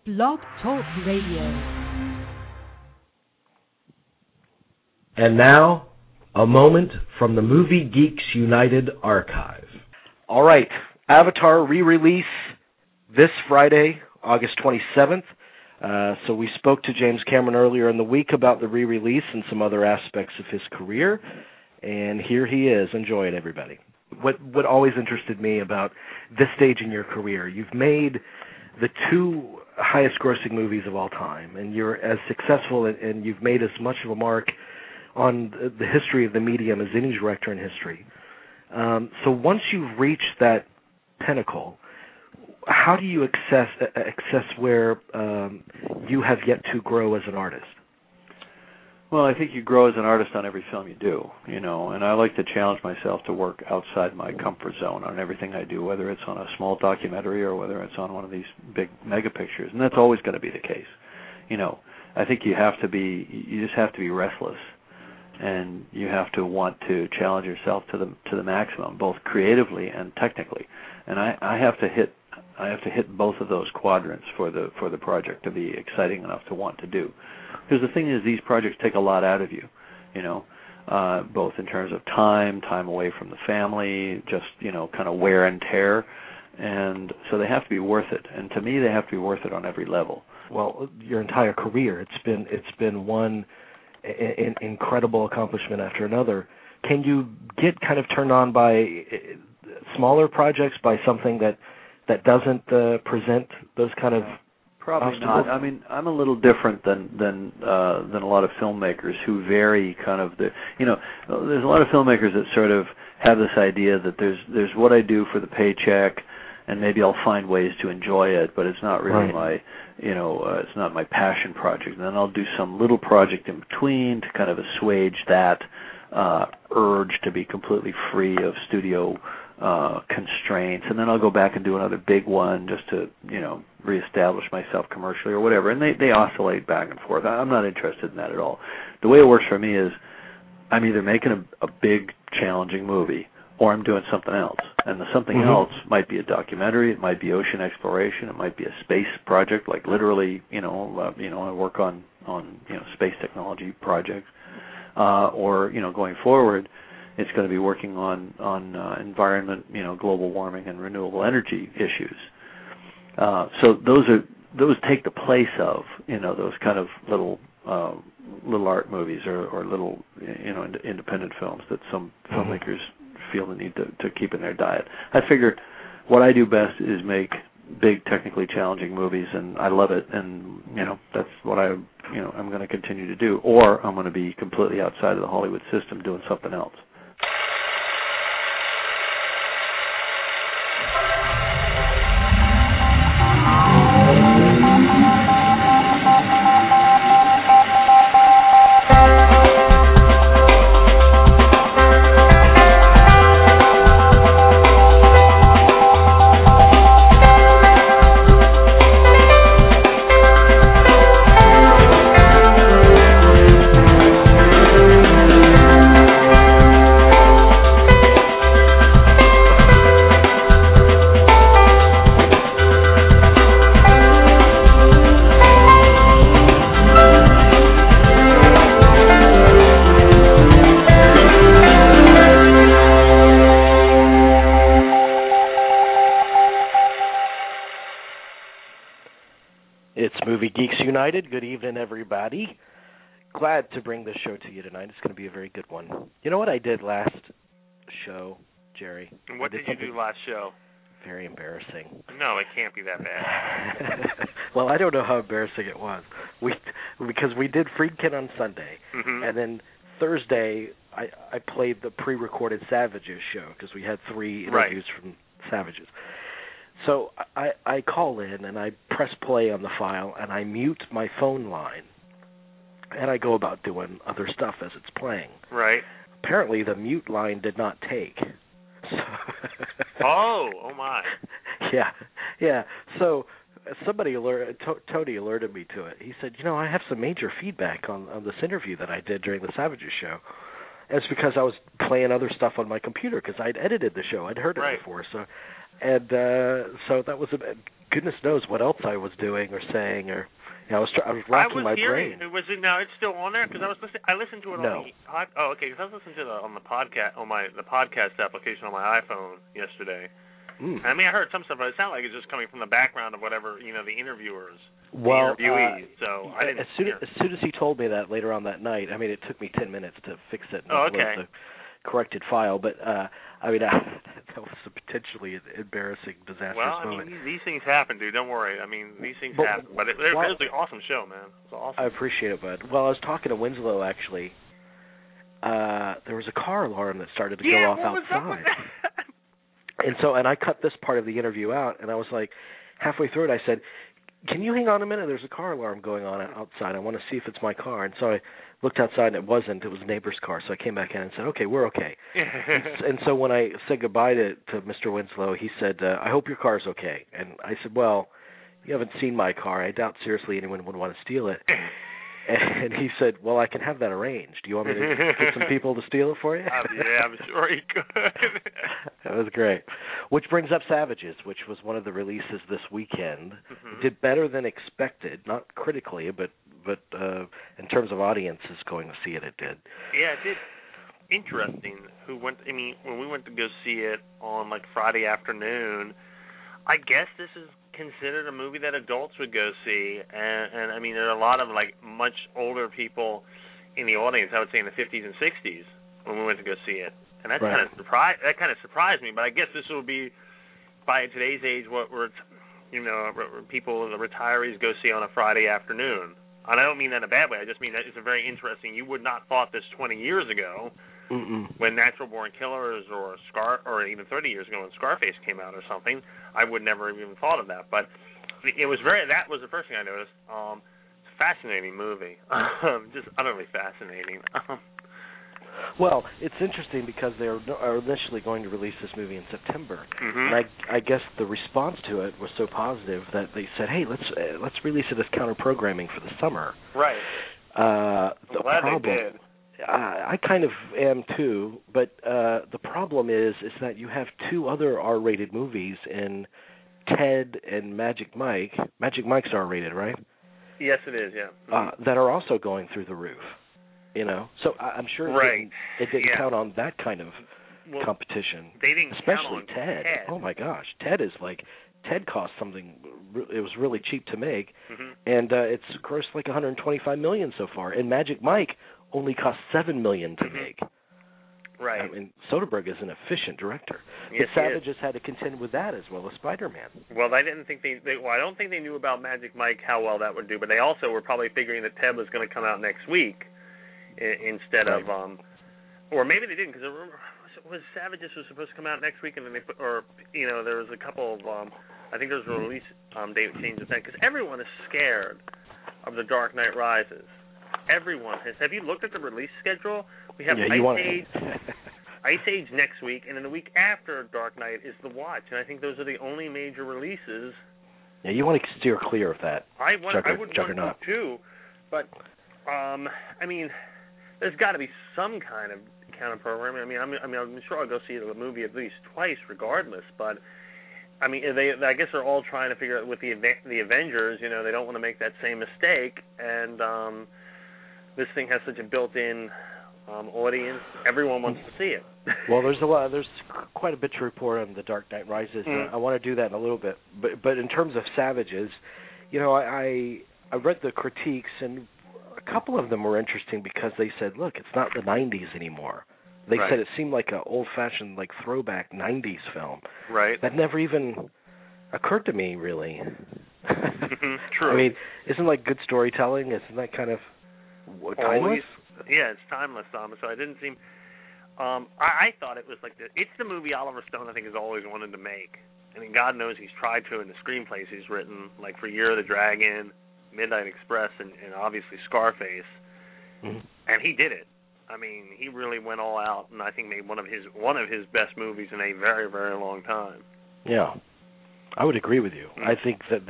Blog Talk Radio. And now, a moment from the Movie Geeks United archive. All right, Avatar re-release this Friday, August 27th. So we spoke to James Cameron earlier in the week about the re-release and some other aspects of his career, and here he is. Enjoy it, everybody. What always interested me about this stage in your career, you've made the two highest-grossing movies of all time, and you're as successful and you've made as much of a mark on the history of the medium as any director in history. So once you've reached that pinnacle, how do you access where you have yet to grow as an artist? Well, I think you grow as an artist on every film you do, and I like to challenge myself to work outside my comfort zone on everything I do, whether it's on a small documentary or whether it's on one of these big mega pictures, and that's always going to be the case. I think you just have to be restless, and you have to want to challenge yourself to the maximum, both creatively and technically. And I have to hit both of those quadrants for the project to be exciting enough to want to do. Because the thing is, these projects take a lot out of you, both in terms of time away from the family, just kind of wear and tear, and so they have to be worth it. And to me, they have to be worth it on every level. Well, your entire career, it's been one incredible accomplishment after another. Can you get kind of turned on by smaller projects, by something that doesn't present those kind of Probably obstacles? not. I mean, I'm a little different than a lot of filmmakers who vary kind of there's a lot of filmmakers that sort of have this idea that there's what I do for the paycheck, and maybe I'll find ways to enjoy it, but it's not really it's not my passion project. And then I'll do some little project in between to kind of assuage that urge to be completely free of studio constraints, and then I'll go back and do another big one just to reestablish myself commercially or whatever. And they oscillate back and forth. I'm not interested in that at all. The way it works for me is I'm either making a big challenging movie or I'm doing something else. And the something else might be a documentary, it might be ocean exploration, it might be a space project, like literally, I work on space technology projects, or going forward, it's going to be working on environment, global warming and renewable energy issues. So those take the place of those kind of little art movies or little independent films that some filmmakers feel the need to keep in their diet. I figure what I do best is make big, technically challenging movies, and I love it, and that's what I'm going to continue to do, or I'm going to be completely outside of the Hollywood system doing something else. Good evening, everybody. Glad to bring this show to you tonight. It's going to be a very good one. You know what I did last show, Jerry? And what did you do last show? Very embarrassing. No, it can't be that bad. Well, I don't know how embarrassing it was. Because we did Friedkin on Sunday, and then Thursday I played the pre-recorded Savages show because we had 3 interviews from Savages. So I call in and I press play on the file and I mute my phone line and I go about doing other stuff as it's playing. Right. Apparently the mute line did not take. Oh my. Yeah. So somebody Tony alerted me to it. He said, I have some major feedback on this interview that I did during the Savages show. And it's because I was playing other stuff on my computer because I'd edited the show. I'd heard it before. So that was goodness knows what else I was doing or saying, or I was racking my brain. Was it now? It's still on there because I listened to it No. on the okay. Because I was listening to it on the podcast on the podcast application on my iPhone yesterday. I mean, I heard some stuff, but it sounded like it's just coming from the background of whatever the interviewers, the interviewees. So I didn't. As soon as he told me that later on that night, I mean, it took me 10 minutes to fix it and upload the corrected file. But I mean, that was a potentially embarrassing, disastrous moment. Well, I mean, these things happen, dude. Don't worry. I mean, these things happen. But it was an awesome show, man. It was awesome. I appreciate it, bud. Well, I was talking to Winslow actually. There was a car alarm that started to go off outside. And I cut this part of the interview out, and I was like, halfway through it, I said, "Can you hang on a minute? There's a car alarm going on outside. I want to see if it's my car." And so I looked outside, and it wasn't. It was a neighbor's car. So I came back in and said, "Okay, we're okay." and so when I said goodbye to Mr. Winslow, he said, "I hope your car's okay." And I said, "Well, you haven't seen my car. I doubt seriously anyone would want to steal it." And he said, "Well, I can have that arranged. Do you want me to get some people to steal it for you?" Yeah, I'm sure he could. That was great. Which brings up Savages, which was one of the releases this weekend. Did better than expected, not critically, but in terms of audiences going to see it, it did. Yeah, it did. Interesting. When we went to go see it on like Friday afternoon, I guess this is considered a movie that adults would go see, and I mean there are a lot of like much older people in the audience. I would say in the 50s and 60s when we went to go see it, and that kind of surprised me. But I guess this will be by today's age what people, the retirees, go see on a Friday afternoon. And I don't mean that in a bad way. I just mean that it's a very interesting. You would not thought this 20 years ago. When Natural Born Killers or even 30 years ago when Scarface came out or something, I would never even thought of that. But it was that was the first thing I noticed. It's a fascinating movie, just utterly fascinating. Well, it's interesting because they are initially going to release this movie in September, and I guess the response to it was so positive that they said, "Hey, let's release it as counter programming for the summer." Right. The glad problem, they did. I kind of am too, but the problem is that you have two other R-rated movies in Ted and Magic Mike. Magic Mike's R-rated, right? Yes, it is. Yeah. That are also going through the roof. So I'm sure it didn't count on that kind of competition. They didn't especially count on Ted. Oh my gosh, Ted cost something. It was really cheap to make, and it's grossed like $125 million so far. And Magic Mike only cost $7 million to make. Right. I mean, Soderbergh is an efficient director. Yes, but Savages had to contend with that as well as Spider-Man. Well, I didn't think I don't think they knew about Magic Mike how well that would do, but they also were probably figuring that Ted was going to come out next week instead of, or maybe they didn't, because was Savages was supposed to come out next week, and then there was a couple of, I think there was a release date change of that, because everyone is scared of The Dark Knight Rises. Everyone has. Have you looked at the release schedule? We have Ice Age next week, and then the week after Dark Knight is The Watch, and I think those are the only major releases. Yeah, you want to steer clear of that. I would want to too, but I mean, there's got to be some kind of counter programming. I mean, I'm sure I'll go see the movie at least twice, regardless. But I mean, I guess they're all trying to figure out with the Avengers. They don't want to make that same mistake, and this thing has such a built-in audience. Everyone wants to see it. Well, there's quite a bit to report on The Dark Knight Rises. I want to do that in a little bit. But in terms of Savages, I read the critiques, and a couple of them were interesting because they said, look, it's not the 90s anymore. They said it seemed like an old-fashioned, like, throwback 90s film. Right. That never even occurred to me, really. True. I mean, isn't like good storytelling? Isn't that kind of timeless? Yeah, it's timeless, Thomas. So I didn't seem. I thought it was like it's the movie Oliver Stone I think has always wanted to make. I mean, God knows he's tried to in the screenplays he's written, like for Year of the Dragon, Midnight Express, and obviously Scarface. And he did it. I mean, he really went all out, and I think made one of his best movies in a very, very long time. Yeah, I would agree with you. I think that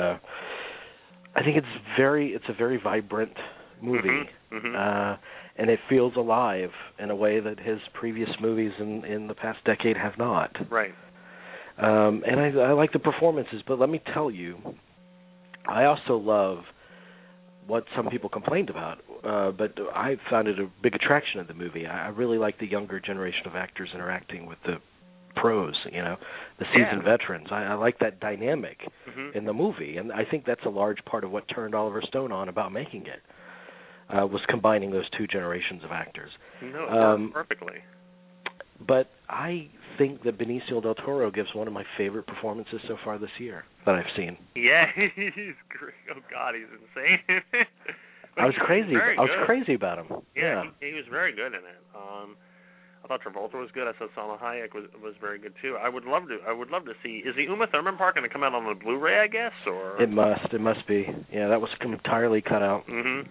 it's a very vibrant movie, and it feels alive in a way that his previous movies in the past decade have not. Right. And I like the performances, but let me tell you, I also love what some people complained about, but I found it a big attraction of the movie. I really like the younger generation of actors interacting with the pros, the seasoned veterans. I like that dynamic in the movie, and I think that's a large part of what turned Oliver Stone on about making it, was combining those two generations of actors. No, it worked perfectly. But I think that Benicio del Toro gives one of my favorite performances so far this year that I've seen. Yeah, he's great. Oh God, he's insane. I was crazy about him. Yeah. He was very good in it. I thought Travolta was good. I thought Salma Hayek was very good too. I would love to see. Is the Uma Thurman part going to come out on the Blu-ray? I guess, or it must be. Yeah, that was entirely cut out. Mm-hmm.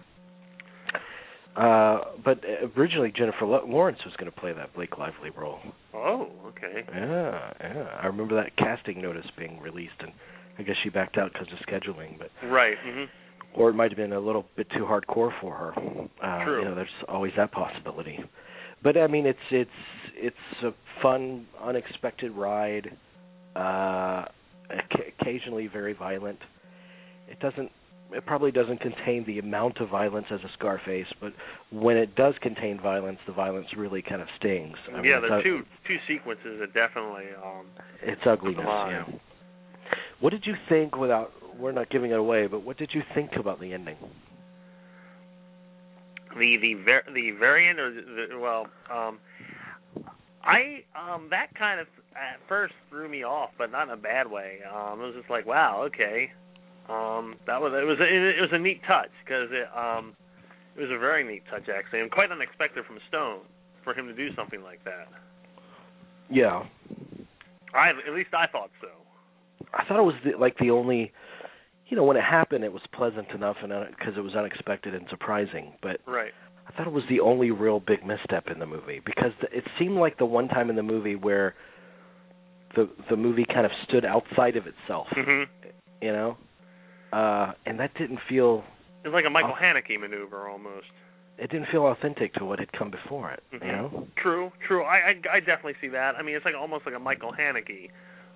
But originally Jennifer Lawrence was going to play that Blake Lively role. Oh, okay. Yeah. I remember that casting notice being released, and I guess she backed out because of scheduling. But right. Mm-hmm. Or it might have been a little bit too hardcore for her. True. There's always that possibility. But I mean, it's a fun, unexpected ride. Occasionally very violent. It probably doesn't contain the amount of violence as a Scarface, but when it does contain violence, the violence really kind of stings. There are two sequences that definitely it's ugliness. Yeah. What did you think? We're not giving it away, but what did you think about the ending? The variant, or that kind of at first threw me off, but not in a bad way. It was just like, wow, okay. It was a neat touch, because it was a very neat touch actually, and quite unexpected from Stone for him to do something like that. Yeah. At least I thought so. I thought it was the only, when it happened, it was pleasant enough, and because it was unexpected and surprising. But right. I thought it was the only real big misstep in the movie, because it seemed like the one time in the movie where the movie kind of stood outside of itself. Mm-hmm. And that didn't feel... It was like a Michael Haneke maneuver, almost. It didn't feel authentic to what had come before it, mm-hmm. True. I definitely see that. I mean, it's almost like a Michael Haneke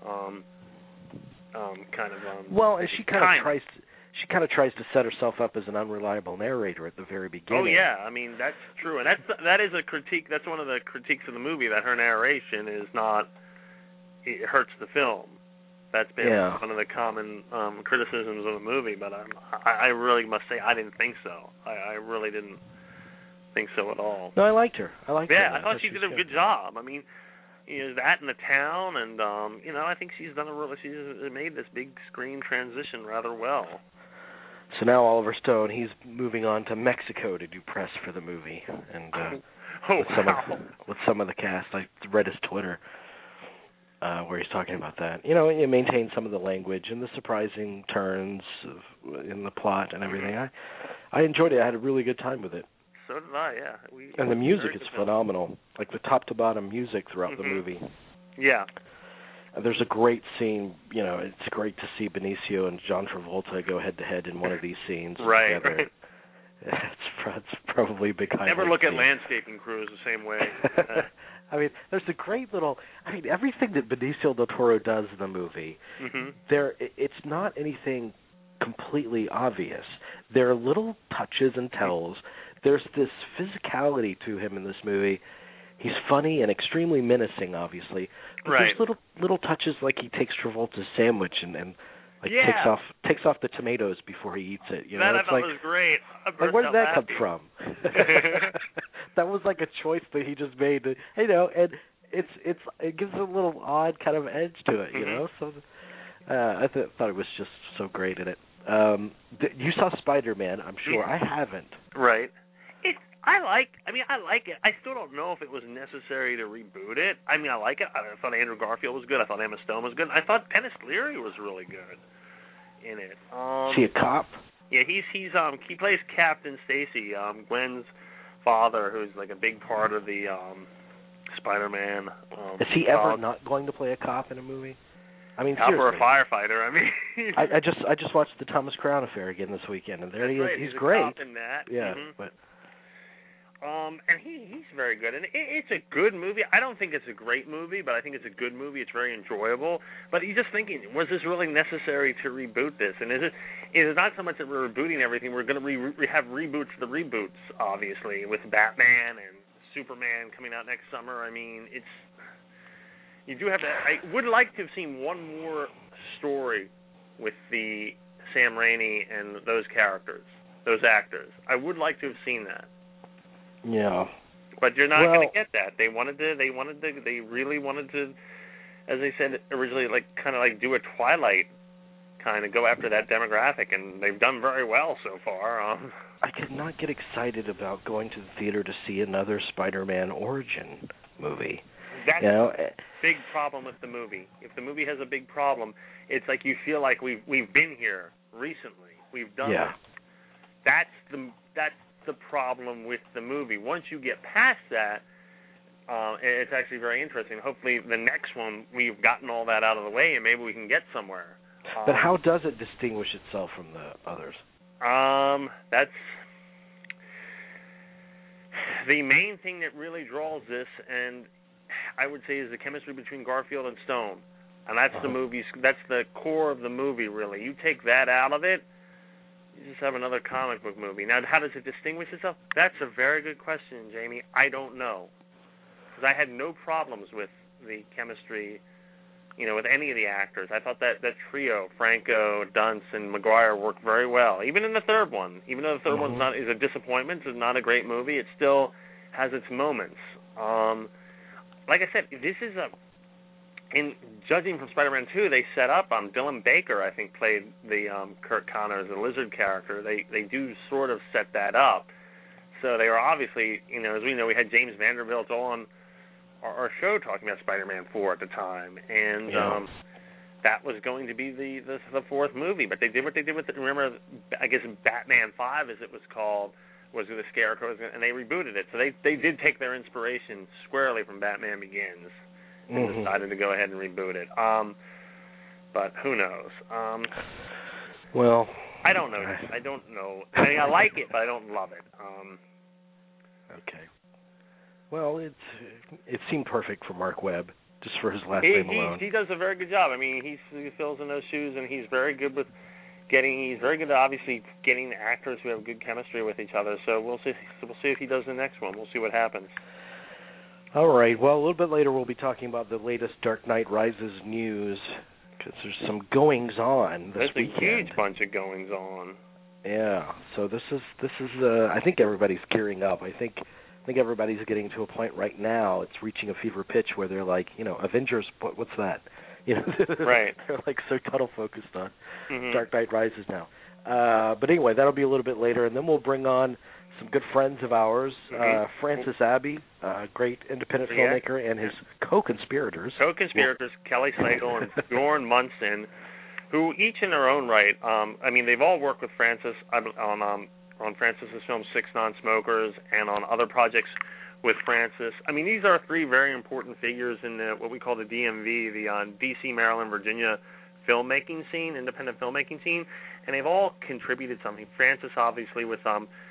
kind of... well, and she kind of tries to set herself up as an unreliable narrator at the very beginning. Oh, yeah. I mean, that's true. And that is a critique. That's one of the critiques of the movie, that her narration is not... It hurts the film. That's been one of the common criticisms of the movie, but I really must say I didn't think so. I really didn't think so at all. No, I liked her. I thought she did a good job. I mean, that in the town, and I think she's made this big screen transition rather well. So now Oliver Stone, he's moving on to Mexico to do press for the movie, and with some of the cast. I read his Twitter. Where he's talking about that. It maintains some of the language and the surprising turns in the plot and everything. I enjoyed it. I had a really good time with it. So did I, yeah. And the music is phenomenal. Like the top-to-bottom music throughout the movie. Yeah. There's a great scene, it's great to see Benicio and John Travolta go head-to-head in one of these scenes together. Right. It's probably a big highlight. Never look at landscaping crews the same way. I mean, there's a great little... everything that Benicio del Toro does in the movie, it's not anything completely obvious. There are little touches and tells. There's this physicality to him in this movie. He's funny and extremely menacing, obviously. But there's little touches, like he takes Travolta's sandwich and takes off the tomatoes before he eats it. That I thought was great. Where did that come from? That was like a choice that he just made. And it gives a little odd kind of edge to it, So I thought it was just so great in it. You saw Spider-Man, I'm sure. I haven't. Right. I like it. I still don't know if it was necessary to reboot it. I mean, I like it. I thought Andrew Garfield was good. I thought Emma Stone was good. I thought Dennis Leary was really good in it. Is he a cop? Yeah, he plays Captain Stacy, Gwen's father, who's like a big part of the Spider-Man. Is he ever not going to play a cop in a movie? I mean, cop seriously. or a firefighter. I mean, I just watched the Thomas Crown Affair again this weekend, and there he is. He's great. In that. Yeah, but And he's very good. And it's a good movie. I don't think it's a great movie, but I think it's a good movie. It's very enjoyable. But you're just thinking, was this really necessary to reboot this? And is it not so much that we're rebooting everything. We're going to have reboots the reboots, obviously, with Batman and Superman coming out next summer. I mean, you do have to. I would like to have seen one more story with the Sam Raimi and those characters, those actors. I would like to have seen that. Yeah. But you're not going to get that. They really wanted to, as they said originally, kind of do a Twilight, kind of go after that demographic, and they've done very well so far. I could not get excited about going to the theater to see another Spider-Man origin movie. That's a big problem with the movie. If the movie has a big problem, it's like you feel like we've been here recently. We've done it. That's the problem with the movie. Once you get past that, it's actually very interesting. Hopefully the next one, we've gotten all that out of the way, and maybe we can get somewhere. But how does it distinguish itself from the others? That's the main thing that really draws this, and I would say is the chemistry between Garfield and Stone. And that's that's the core of the movie, really. You take that out of it, you just have another comic book movie. Now, how does it distinguish itself? That's a very good question, Jamie. I don't know. Because I had no problems with the chemistry, with any of the actors. I thought that trio, Franco, Dunst, and Maguire, worked very well. Even in the third one. Even though the third one's is a disappointment, it's not a great movie, it still has its moments. Like I said, this is in judging from Spider-Man 2, they set up Dylan Baker, I think, played the Kurt Connors, the lizard character. They do sort of set that up. So they were obviously, as we know, we had James Vanderbilt on our show talking about Spider-Man 4 at the time, and that was going to be the fourth movie. But they did what they did with it. Remember, I guess Batman 5, as it was called, was with the Scarecrow, and they rebooted it. So they did take their inspiration squarely from Batman Begins. And decided to go ahead and reboot it. But who knows? Well, I don't know. I don't know. I mean, I like it, but I don't love it. Okay. Well, it seemed perfect for Mark Webb, just for his last name alone. He does a very good job. I mean, he fills in those shoes, and he's very good with he's very good at obviously getting actors who have good chemistry with each other. So we'll see. We'll see if he does the next one. We'll see what happens. All right. Well, a little bit later we'll be talking about the latest Dark Knight Rises news, because there's some goings-on this weekend. There's a huge bunch of goings-on. Yeah. So this is. I think everybody's gearing up. I think everybody's getting to a point right now. It's reaching a fever pitch where they're like, Avengers. What's that? Right. They're like so tunnel focused on Dark Knight Rises now. But anyway, that'll be a little bit later, and then we'll bring on some good friends of ours, Francis Abbey, great independent filmmaker, and his co-conspirators. Kelly Slagle and Bjorn Munson, who each in their own right, I mean, they've all worked with Francis on Francis's film Six Non-Smokers and on other projects with Francis. I mean, these are three very important figures in what we call the DMV, the D.C., Maryland, Virginia filmmaking scene, independent filmmaking scene, and they've all contributed something. Francis, obviously, with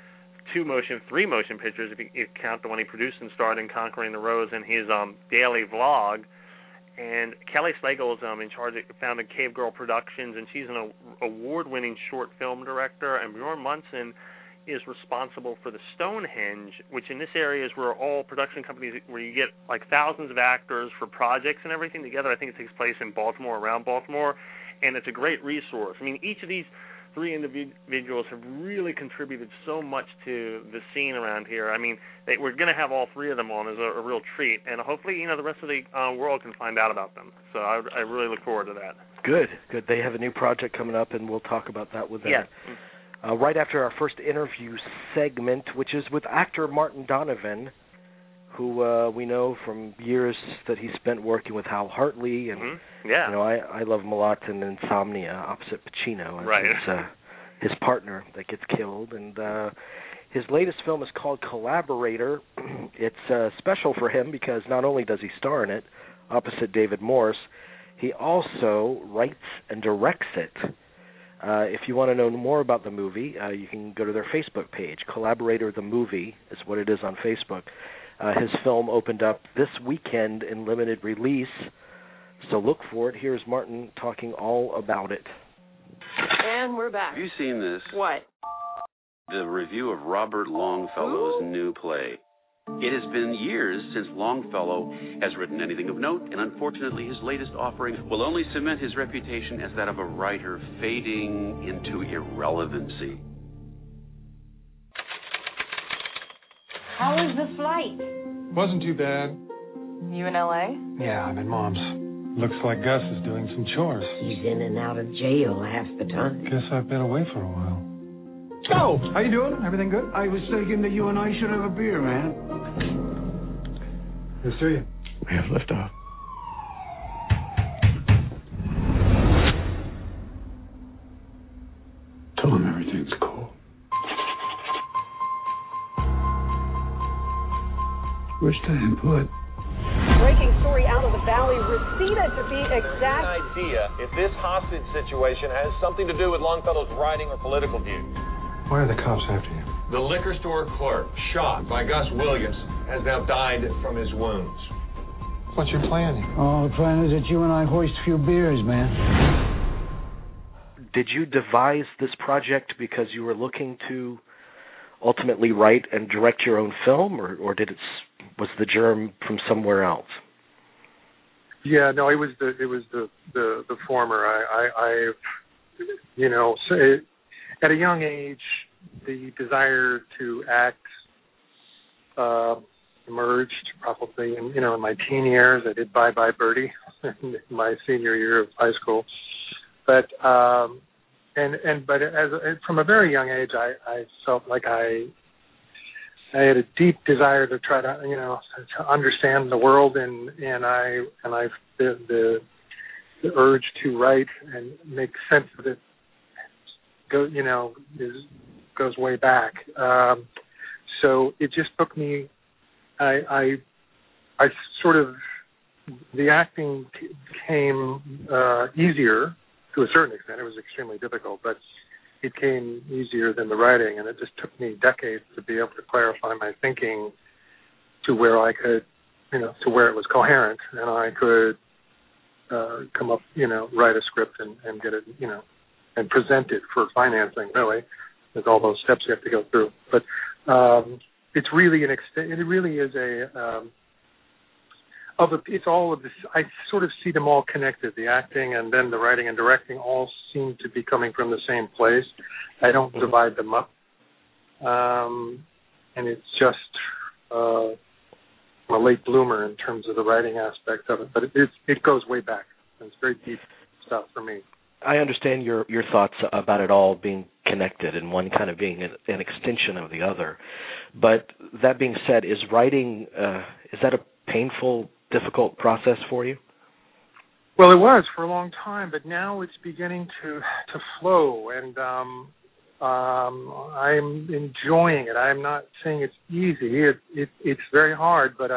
three motion pictures, if you count the one he produced and starred in, Conquering the Rose, and his daily vlog. And Kelly Slagle is in charge of, founded Cave Girl Productions, and she's an award-winning short film director. And Bjorn Munson is responsible for the Stonehenge, which in this area is where all production companies, where you get like thousands of actors for projects and everything together. I think it takes place in Baltimore, around Baltimore, and it's a great resource. I mean, each of these three individuals have really contributed so much to the scene around here. I mean, we're going to have all three of them on as a real treat, and hopefully, the rest of the world can find out about them. So I really look forward to that. Good. They have a new project coming up, and we'll talk about that with them. Right after our first interview segment, which is with actor Martin Donovan, who we know from years that he spent working with Hal Hartley, and I love him a lot in Insomnia, opposite Pacino, as his partner that gets killed. And his latest film is called Collaborator. It's special for him because not only does he star in it, opposite David Morse, he also writes and directs it. If you want to know more about the movie, you can go to their Facebook page. Collaborator the Movie is what it is on Facebook. His film opened up this weekend in limited release, so look for it. Here's Martin talking all about it. And we're back. Have you seen this? What? The review of Robert Longfellow's new play. It has been years since Longfellow has written anything of note, and unfortunately his latest offering will only cement his reputation as that of a writer fading into irrelevancy. How was the flight? Wasn't too bad. You in L.A.? Yeah, I'm in Mom's. Looks like Gus is doing some chores. He's in and out of jail half the time. Guess I've been away for a while. Oh, how you doing? Everything good? I was thinking that you and I should have a beer, man. Yes, to you. We have liftoff. Tell him everything's cool. Wish to input. Breaking story out of the Valley, Reseda to be exact. An idea if this hostage situation has something to do with Longfellow's writing or political views. Why are the cops after you? The liquor store clerk, shot by Gus Williams, has now died from his wounds. What's your plan? Oh, the plan is that you and I hoist a few beers, man. Did you devise this project because you were looking to ultimately write and direct your own film, or was the germ from somewhere else? Yeah, no, it was the former. I at a young age, the desire to act emerged probably in my teen years. I did Bye Bye Birdie in my senior year of high school, but from a very young age, I felt like I had a deep desire to try to to understand the world, and the urge to write and make sense of it goes way back. So it just took me. I sort of, the acting came easier to a certain extent. It was extremely difficult, but it came easier than the writing, and it just took me decades to be able to clarify my thinking to where I could, to where it was coherent, and I could come up, write a script and get it, and present it for financing. Really, there's all those steps you have to go through. But it's really it really is it's all of this. I sort of see them all connected. The acting and then the writing and directing all seem to be coming from the same place. I don't divide them up, and it's just a late bloomer in terms of the writing aspect of it. But it goes way back. It's very deep stuff for me. I understand your thoughts about it all being connected and one kind of being an extension of the other. But that being said, is writing, is that a painful, difficult process for you? Well, it was for a long time, but now it's beginning to flow, and I'm enjoying it. I'm not saying it's easy. It's very hard, but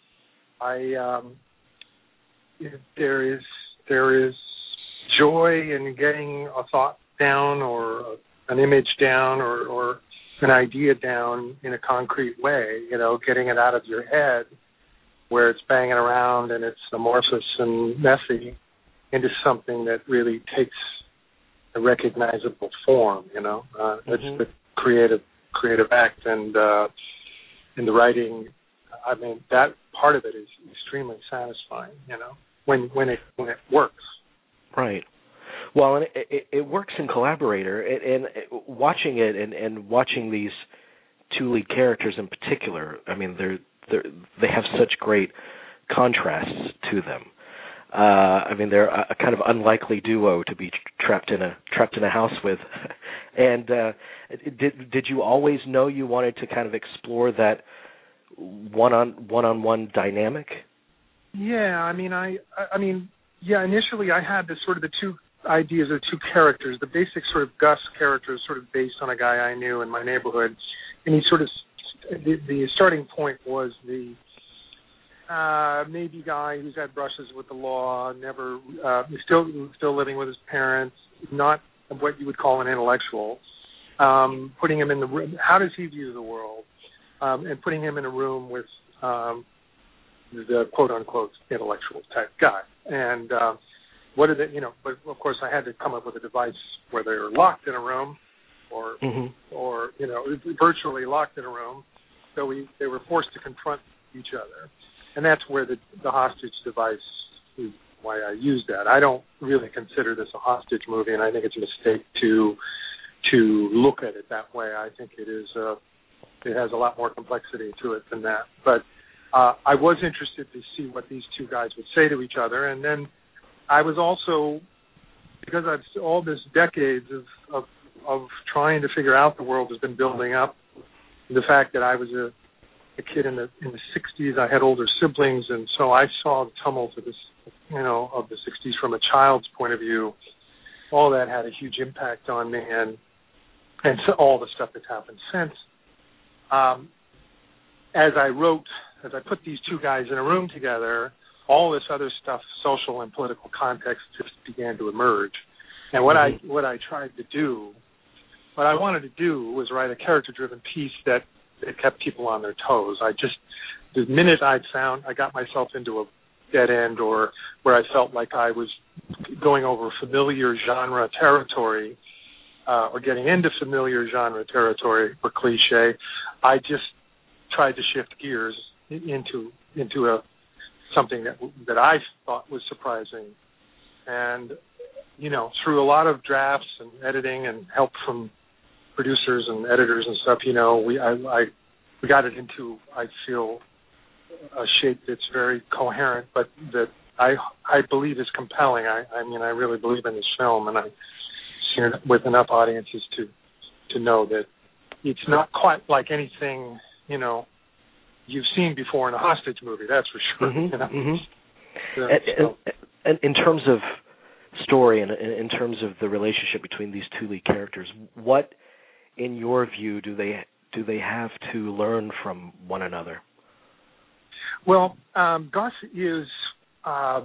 there is joy in getting a thought down or an image down or an idea down in a concrete way, getting it out of your head where it's banging around and it's amorphous and messy into something that really takes a recognizable form, That's the creative act, and in the writing, I mean, that part of it is extremely satisfying, when it works. Right. Well, and it works in Collaborator, and watching it and watching these two lead characters in particular. I mean, they have such great contrasts to them. I mean, they're a kind of unlikely duo to be trapped in a house with. And did you always know you wanted to kind of explore that one-on-one dynamic? Yeah, initially I had the two ideas of two characters. The basic sort of Gus character is sort of based on a guy I knew in my neighborhood, and he sort of the starting point was the maybe guy who's had brushes with the law, never still living with his parents, not what you would call an intellectual, putting him in the room. How does he view the world? And putting him in a room with the quote-unquote intellectual type guy. And what are they, but of course I had to come up with a device where they were locked in a room or virtually locked in a room. So they were forced to confront each other. And that's where the hostage device is why I used that. I don't really consider this a hostage movie, and I think it's a mistake to look at it that way. I think it is it has a lot more complexity to it than that. But I was interested to see what these two guys would say to each other, and then I was also, because I've all this decades of trying to figure out the world has been building up. The fact that I was a kid in the 60s, I had older siblings, and so I saw the tumult of this, of the 60s from a child's point of view. All that had a huge impact on me, and so all the stuff that's happened since. As I put these two guys in a room together, all this other stuff, social and political context, just began to emerge. And what I tried to do, what I wanted to do was write a character-driven piece that kept people on their toes. The minute I got myself into a dead end or where I felt like I was going over familiar genre territory or getting into familiar genre territory or cliche, I just tried to shift gears into something that I thought was surprising. And, through a lot of drafts and editing and help from producers and editors and stuff, we got it into, I feel, a shape that's very coherent, but that I believe is compelling. I really believe in this film, and I've seen it with enough audiences to know that it's not quite like anything, you've seen before in a hostage movie, that's for sure. And in terms of story and in terms of the relationship between these two lead characters, what, in your view, do they have to learn from one another? Well, Gus is has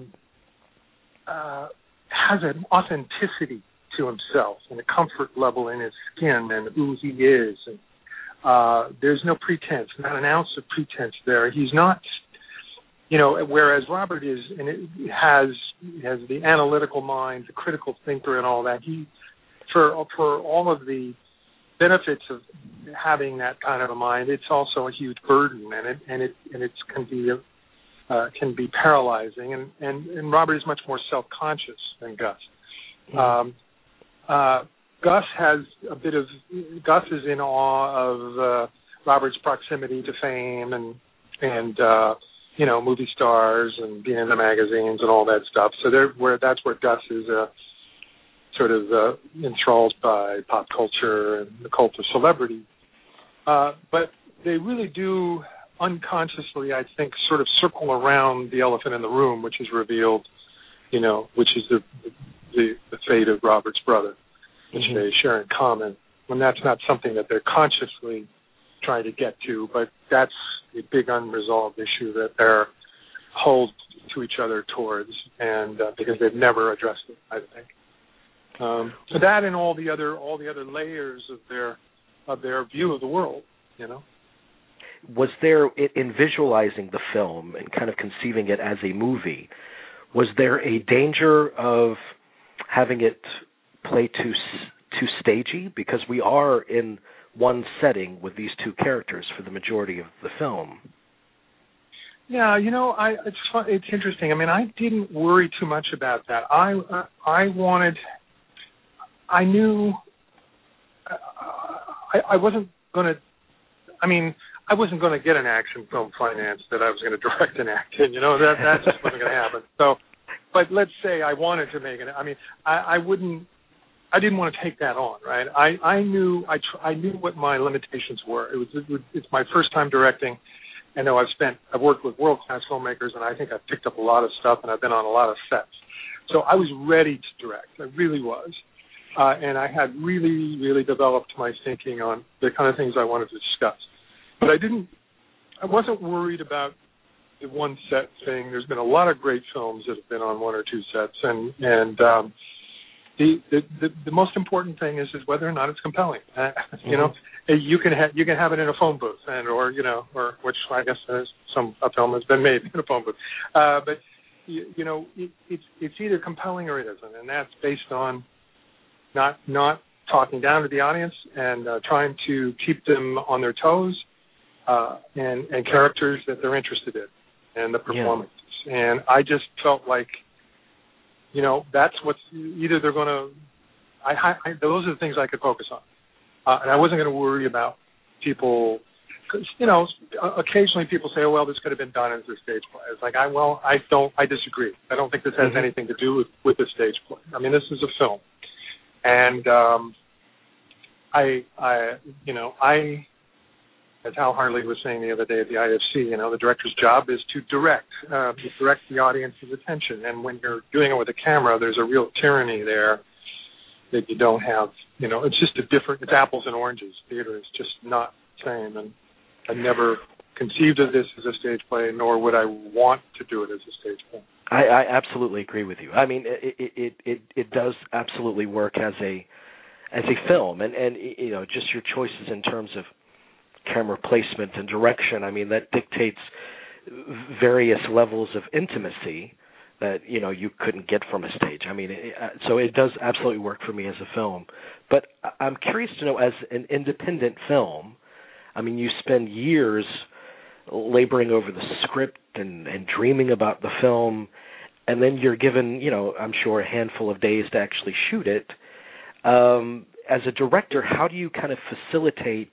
an authenticity to himself and a comfort level in his skin and who he is. And there's no pretense, not an ounce of pretense there. He's not, whereas Robert is, and it has the analytical mind, the critical thinker, and all that. For all of the benefits of having that kind of a mind, it's also a huge burden, and it can be paralyzing. And Robert is much more self-conscious than Gus. Gus is in awe of Robert's proximity to fame and movie stars and being in the magazines and all that stuff. So that's where Gus is sort of enthralled by pop culture and the cult of celebrity. But they really do unconsciously, I think, sort of circle around the elephant in the room, which is revealed, which is the fate of Robert's brother, which they share in common. And that's not something that they're consciously trying to get to, but that's a big unresolved issue that they're hold to each other towards, and because they've never addressed it, I think. So that and all the other layers of their view of the world, Was there, in visualizing the film and kind of conceiving it as a movie, was there a danger of having it play too stagey? Because we are in one setting with these two characters for the majority of the film. Yeah, it's interesting. I mean, I didn't worry too much about that. I knew I wasn't going to. I mean, I wasn't going to get an action film financed that I was going to direct and act in. That just wasn't going to happen. So, but let's say I wanted to make it. I mean, I didn't want to take that on, right? I knew what my limitations were. It's my first time directing. I know I've worked with world-class filmmakers, and I think I've picked up a lot of stuff, and I've been on a lot of sets. So I was ready to direct. I really was. And I had really, really developed my thinking on the kind of things I wanted to discuss. But I wasn't worried about the one set thing. There's been a lot of great films that have been on one or two sets, and the most important thing is whether or not it's compelling. You know, you can have it in a phone booth, or which I guess a film has been made in a phone booth, but you know, it's either compelling or it isn't, and that's based on not talking down to the audience and trying to keep them on their toes, and characters that they're interested in, and the performances. Yeah. And I just felt like, you know, that's what's either they're going to. Those are the things I could focus on, and I wasn't going to worry about people. Cause, you know, occasionally people say, "Oh, well, this could have been done as a stage play." It's like, I disagree. I don't think this has anything to do with the stage play. I mean, this is a film, and as Hal Hartley was saying the other day at the IFC, you know, the director's job is to direct the audience's attention. And when you're doing it with a camera, there's a real tyranny there that you don't have. You know, it's just it's apples and oranges. Theater is just not the same. And I never conceived of this as a stage play, nor would I want to do it as a stage play. I absolutely agree with you. I mean, it does absolutely work as a film, and you know, just your choices in terms of camera placement and direction, I mean, that dictates various levels of intimacy that, you know, you couldn't get from a stage. I mean, so it does absolutely work for me as a film. But I'm curious to know, as an independent film, I mean, you spend years laboring over the script and dreaming about the film, and then you're given, you know, I'm sure a handful of days to actually shoot it. As a director, how do you kind of facilitate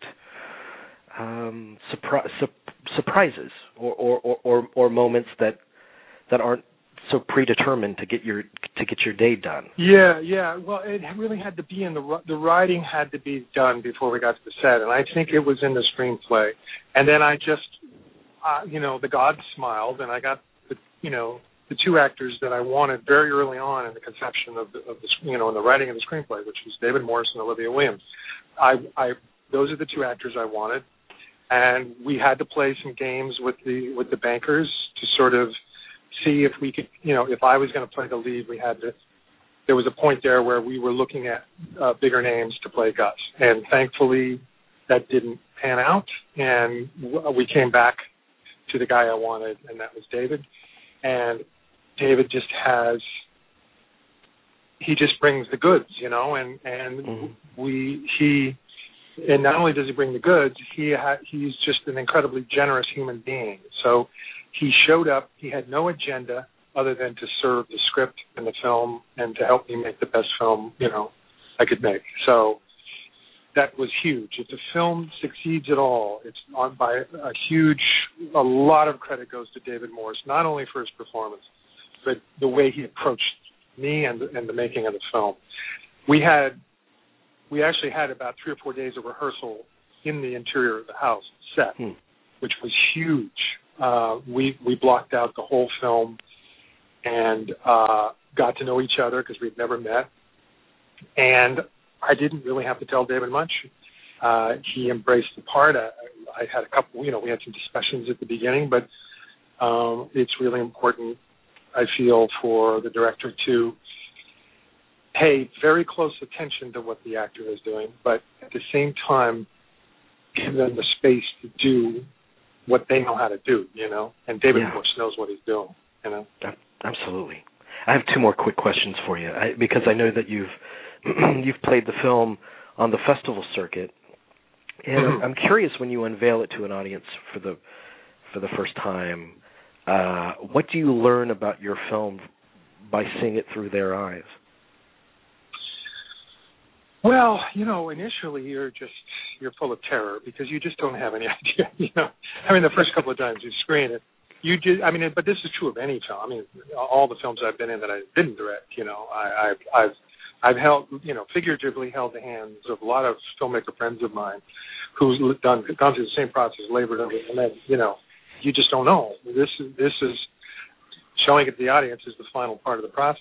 surprises or moments that aren't so predetermined to get your day done? Yeah. Well, it really had to be in the writing had to be done before we got to the set, and I think it was in the screenplay. And then I just, you know, the gods smiled, and I got the two actors that I wanted very early on in the conception of the you know, in the writing of the screenplay, which was David Morse and Olivia Williams. Those are the two actors I wanted. And we had to play some games with the bankers to sort of see if we could, you know, if I was going to play the lead, there was a point there where we were looking at bigger names to play Gus. And thankfully that didn't pan out. And we came back to the guy I wanted, and that was David. And David just he just brings the goods, you know, and and not only does he bring the goods, he's just an incredibly generous human being. So he showed up. He had no agenda other than to serve the script and the film and to help me make the best film, you know, I could make. So that was huge. If the film succeeds at all, it's on by a lot of credit goes to David Morse, not only for his performance, but the way he approached me and the making of the film. We actually had about 3 or 4 days of rehearsal in the interior of the house set, which was huge. We blocked out the whole film and got to know each other because we'd never met. And I didn't really have to tell David much. He embraced the part. I had a couple, you know, we had some discussions at the beginning, but it's really important, I feel, for the director to pay very close attention to what the actor is doing, but at the same time give them the space to do what they know how to do, you know. And David Morse knows what he's doing, you know. Absolutely. I have 2 more quick questions for you, because I know that you've played the film on the festival circuit, and I'm curious, when you unveil it to an audience for the first time, what do you learn about your film by seeing it through their eyes? Well, you know, initially you're full of terror because you just don't have any idea. You know, I mean, the first couple of times you screen it, but this is true of any film. I mean, all the films I've been in that I didn't direct, you know, I've held, you know, figuratively held the hands of a lot of filmmaker friends of mine who's gone through the same process, labored under, and then, you know, you just don't know. This is showing it to the audience is the final part of the process.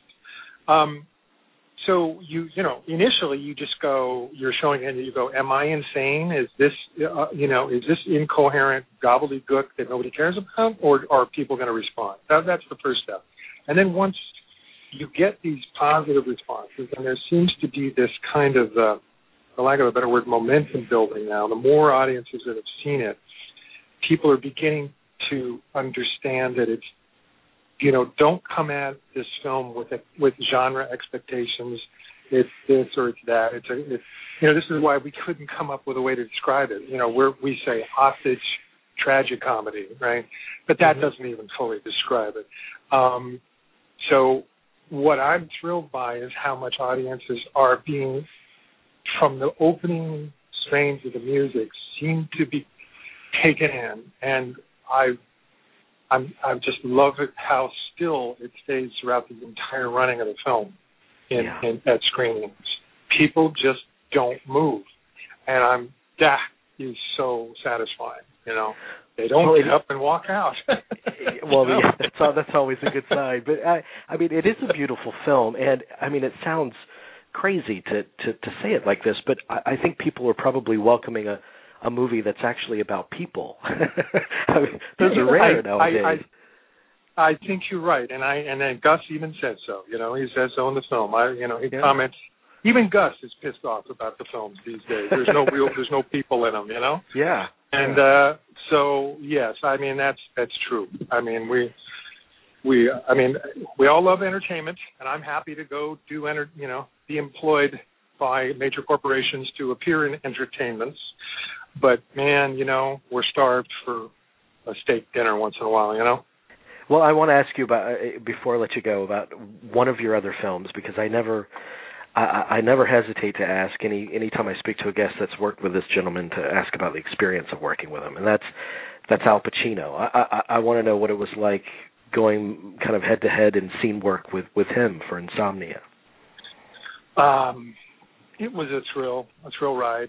So you know, initially you just go, you're showing it and you go, am I insane? Is this, you know, is this incoherent gobbledygook that nobody cares about, or are people going to respond? That's the first step. And then once you get these positive responses, and there seems to be this kind of, for lack of a better word, momentum building now. The more audiences that have seen it, people are beginning to understand that it's, don't come at this film with genre expectations. It's this or it's that. This is why we couldn't come up with a way to describe it. We say hostage tragic comedy, right? But that doesn't even fully describe it. So what I'm thrilled by is how much audiences are being, from the opening strains of the music, seem to be taken in, and I just love it how still it stays throughout the entire running of the film at screenings. People just don't move, and that is so satisfying. They don't get up and walk out. Well, that's always a good sign. But I mean, it is a beautiful film, and I mean, it sounds crazy to say it like this, but I think people are probably welcoming a movie that's actually about people. I mean, those are rare nowadays. I think you're right, and then Gus even said so. He says so in the film. He comments. Even Gus is pissed off about the films these days. There's no people in them. Yeah. And so yes, I mean that's true. I mean we all love entertainment, and I'm happy to go do be employed by major corporations to appear in entertainments. But man, we're starved for a steak dinner once in a while. Well, I want to ask you about, before I let you go, about one of your other films, because I never hesitate to ask any time I speak to a guest that's worked with this gentleman to ask about the experience of working with him, and that's Al Pacino. I want to know what it was like going kind of head to head in scene work with him for Insomnia. It was a thrill ride.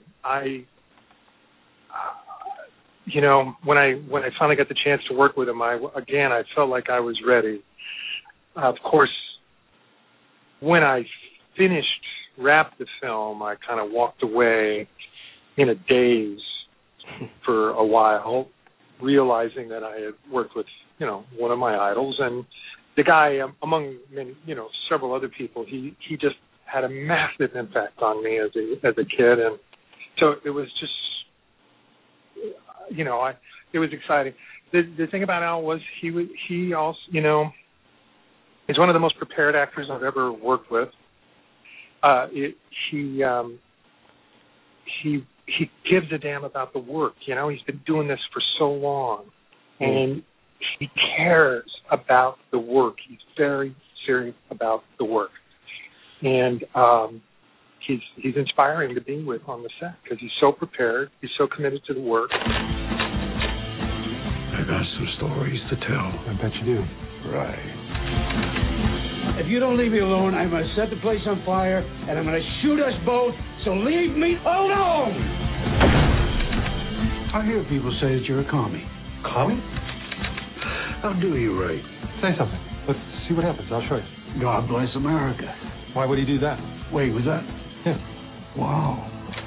When I finally got the chance to work with him, I felt like I was ready. Of course, when I wrapped the film, I kind of walked away in a daze for a while, realizing that I had worked with, one of my idols, and the guy, among many, several other people, he just had a massive impact on me as a kid, and so it was just, it was exciting. The thing about Al was he also, he's one of the most prepared actors I've ever worked with. He gives a damn about the work. He's been doing this for so long, and he cares about the work. He's very serious about the work, and he's inspiring to be with on the set because he's so prepared. He's so committed to the work. I got some stories to tell. I bet you do. Right. If you don't leave me alone, I'm going to set the place on fire, and I'm going to shoot us both, so leave me alone! I hear people say that you're a commie. Commie? How do you right? Say something. Let's see what happens. I'll show you. God bless America. Why would he do that? Wait, was that? Yeah. Wow.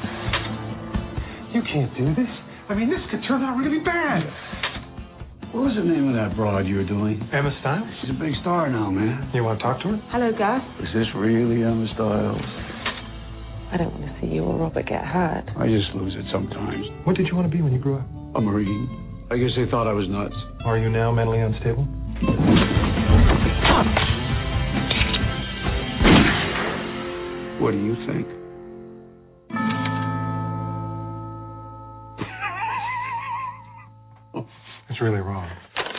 You can't do this. I mean, this could turn out really bad. What was the name of that broad you were doing? Emma Stiles? She's a big star now, man. You want to talk to her? Hello, Gus. Is this really Emma Stiles? I don't want to see you or Robert get hurt. I just lose it sometimes. What did you want to be when you grew up? A Marine. I guess they thought I was nuts. Are you now mentally unstable? What do you think? It's really wrong.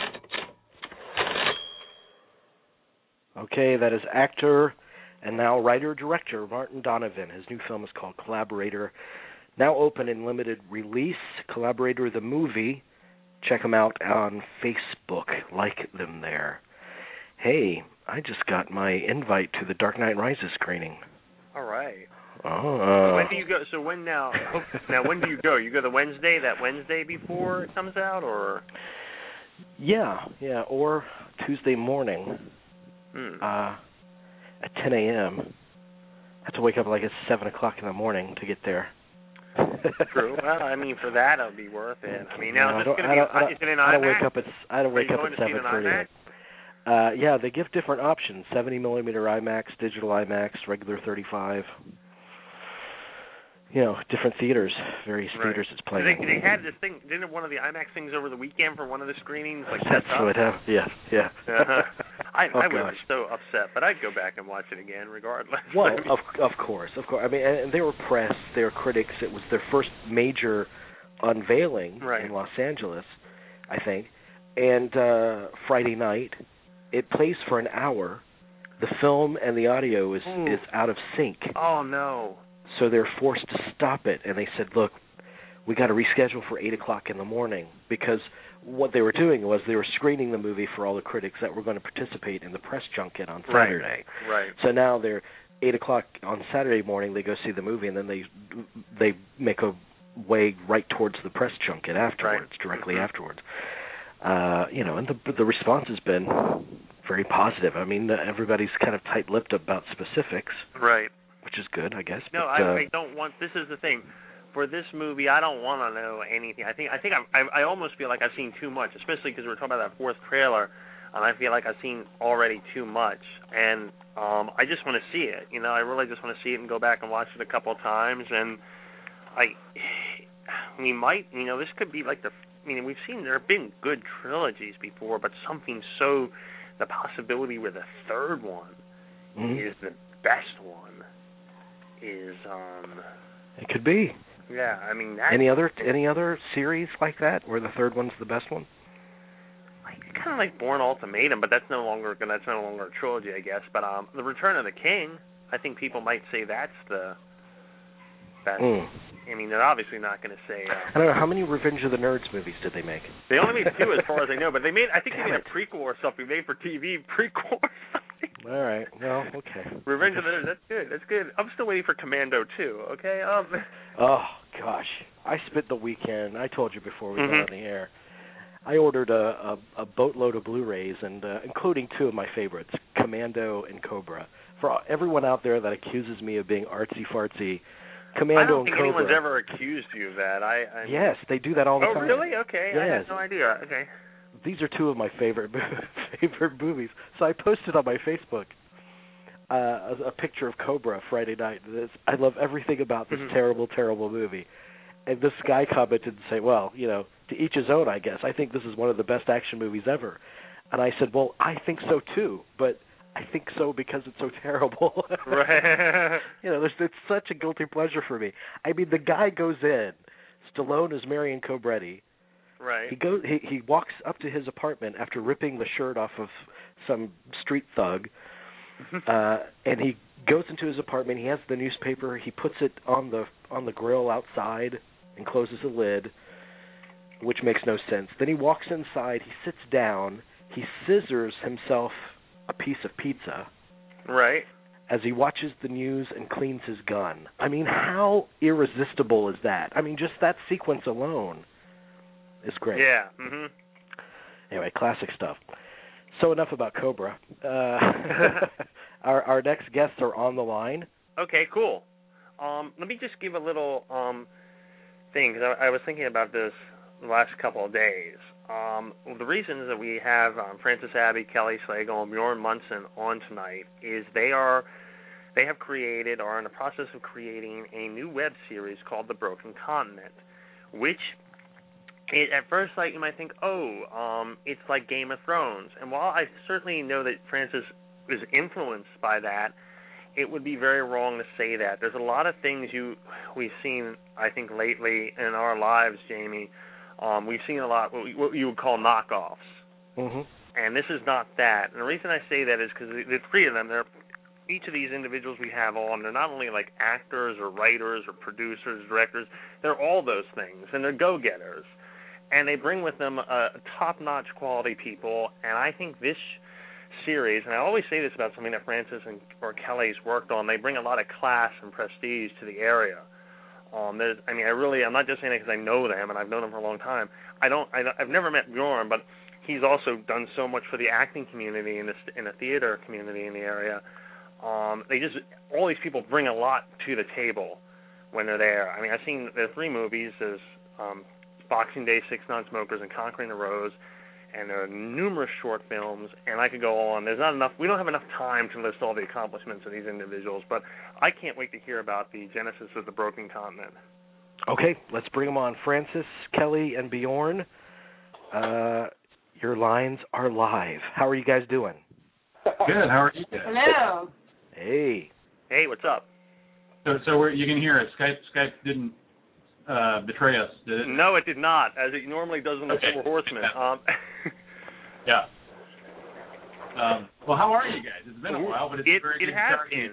Okay, that is actor and now writer-director Martin Donovan. His new film is called Collaborator, now open in limited release. Collaborator the movie. Check them out on Facebook. Like them there. Hey, I just got my invite to the Dark Knight Rises screening. All right. Oh. When do you go? So when now? Now when do you go? You go the Wednesday? That Wednesday before it comes out, or? Yeah, or Tuesday morning. At 10 a.m. I have to wake up like at 7 o'clock in the morning to get there. True. Well, I mean, for that, it'll be worth it. I mean, now I don't wake up at 7:30. Yeah, they give different options: 70 millimeter IMAX, digital IMAX, regular 35. You know, different theaters, various theaters it's playing. They had this thing. Didn't one of the IMAX things over the weekend for one of the screenings? Like that's what happened. Yeah. I was so upset, but I'd go back and watch it again regardless. Well, of course. I mean, and they were press, they were critics. It was their first major unveiling in Los Angeles, I think. And Friday night, it plays for an hour. The film and the audio is out of sync. Oh no. So they're forced to stop it, and they said, look, we got to reschedule for 8 o'clock in the morning, because what they were doing was they were screening the movie for all the critics that were going to participate in the press junket on Saturday. Right. So now they're 8 o'clock on Saturday morning, they go see the movie, and then they make a way right towards the press junket afterwards, directly afterwards. You know, and the response has been very positive. I mean, everybody's kind of tight-lipped about specifics. Right. Which is good, I guess. No, but, I don't want. This is the thing. For this movie, I don't want to know anything. I almost feel like I've seen too much, especially because we're talking about that fourth trailer, and I feel like I've seen already too much. And I just want to see it. You know, I really just want to see it and go back and watch it a couple of times. And we might, you know, this could be like we've seen there have been good trilogies before, but something the possibility where the third one is the best one. It could be. Yeah, I mean any other series like that where the third one's the best one? Kind of like Bourne Ultimatum, but that's no longer a trilogy, I guess. But The Return of the King, I think people might say that's the best. I mean, they're obviously not going to say. I don't know how many Revenge of the Nerds movies did they make. They only made 2, as far as I know. But they made a prequel or something, made for TV prequel or something. All right. Well, okay. Revenge of the Nerds. That's good. I'm still waiting for Commando 2. Okay. Oh gosh, I spent the weekend. I told you before we got on the air. I ordered a boatload of Blu-rays, and including 2 of my favorites, Commando and Cobra. For everyone out there that accuses me of being artsy-fartsy, Commando I don't think and Cobra. anyone's ever accused you of that. Yes, they do that all the time. Oh, really? Okay. Yes. I had no idea. Okay. These are 2 of my favorite movies. So I posted on my Facebook a picture of Cobra Friday night. I love everything about this terrible, terrible movie. And this guy commented and said, well, you know, to each his own, I guess. I think this is one of the best action movies ever. And I said, well, I think so too, but I think so because it's so terrible. Right. You know, it's such a guilty pleasure for me. I mean, the guy goes in. Stallone is Marion Cobretti. Right. He walks up to his apartment after ripping the shirt off of some street thug, and he goes into his apartment. He has the newspaper. He puts it on the grill outside and closes the lid, which makes no sense. Then he walks inside. He sits down. He scissors himself a piece of pizza. Right. As he watches the news and cleans his gun. I mean, how irresistible is that? I mean, just that sequence alone is great. Yeah. Anyway, classic stuff. So enough about Cobra. Our next guests are on the line. Okay, cool. Let me just give a little thing, because I was thinking about this the last couple of days. The reasons that we have Francis Abbey, Kelly Slagle, and Bjorn Munson on tonight is they have created, or are in the process of creating, a new web series called The Broken Continent, which at first sight you might think, it's like Game of Thrones. And while I certainly know that Francis is influenced by that, it would be very wrong to say that. There's a lot of things we've seen, I think, lately in our lives, Jamie. We've seen a lot what you would call knockoffs. Mm-hmm. And this is not that. And the reason I say that is because the 3 of them, each of these individuals we have on, they're not only like actors or writers or producers, directors, they're all those things, and they're go-getters. And they bring with them top-notch quality people, and I think this series, and I always say this about something that Francis or Kelly's worked on, they bring a lot of class and prestige to the area. I'm not just saying it because I know them, and I've known them for a long time. I've never met Bjorn, but he's also done so much for the acting community and in the theater community in the area. All these people bring a lot to the table when they're there. I mean, I've seen the 3 movies, there's Boxing Day, 6 Non-Smokers, and Conquering the Rose. and there are numerous short films, and I could go on. There's not enough. We don't have enough time to list all the accomplishments of these individuals, but I can't wait to hear about the genesis of the Broken Continent. Okay, let's bring them on. Francis, Kelly, and Bjorn, your lines are live. How are you guys doing? Good. How are you guys? Hello. Hey. Hey, what's up? So you can hear it. Skype didn't betray us, did it? No, it did not, as it normally does in the Four Horsemen. Yeah. Well, how are you guys? It's been a while, but it's very good. It has been.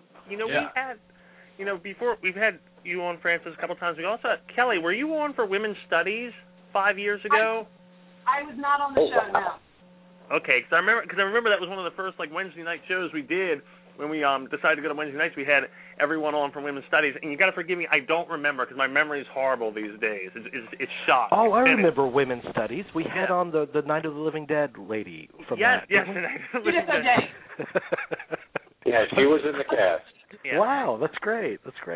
Before we've had you on, Francis, a couple times. We also had Kelly. Were you on for Women's Studies 5 years ago? I was not on the show, no. Okay, because I remember that was one of the first Wednesday night shows we did when we decided to go to Wednesday nights. We had everyone on from Women's Studies, and you got to forgive me, I don't remember because my memory is horrible these days. It's shot. Oh, I remember Women's Studies. We had on the Night of the Living Dead lady from that. Yes, the Night of the Living Dead. Yeah, she was in the cast. Yeah. Wow, that's great.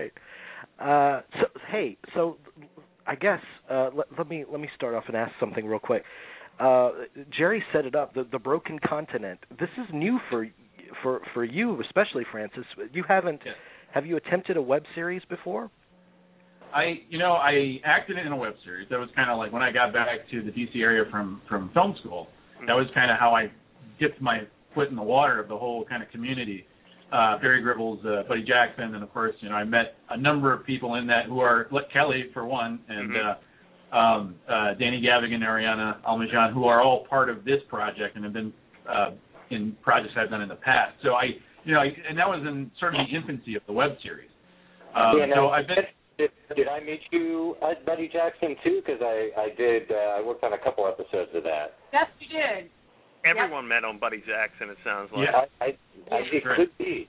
So I guess let me start off and ask something real quick. Jerry set it up. The Broken Continent. This is new for you, especially Francis. You haven't. Yeah. Have you attempted a web series before? I acted in a web series. That was kind of like when I got back to the DC area from film school. That was kind of how I dipped my foot in the water of the whole kind of community. Barry Gribbles, Buddy Jackson, and of course, I met a number of people in that who are Kelly for one, and Danny Gavigan, Ariana Almajan, who are all part of this project and have been in projects I've done in the past. So and that was in sort of the infancy of the web series. So I've been. Did I meet you at Buddy Jackson too? Because I did. I worked on a couple episodes of that. Yes, you did. Everyone met on Buddy Jackson, it sounds like. Yeah, it could be.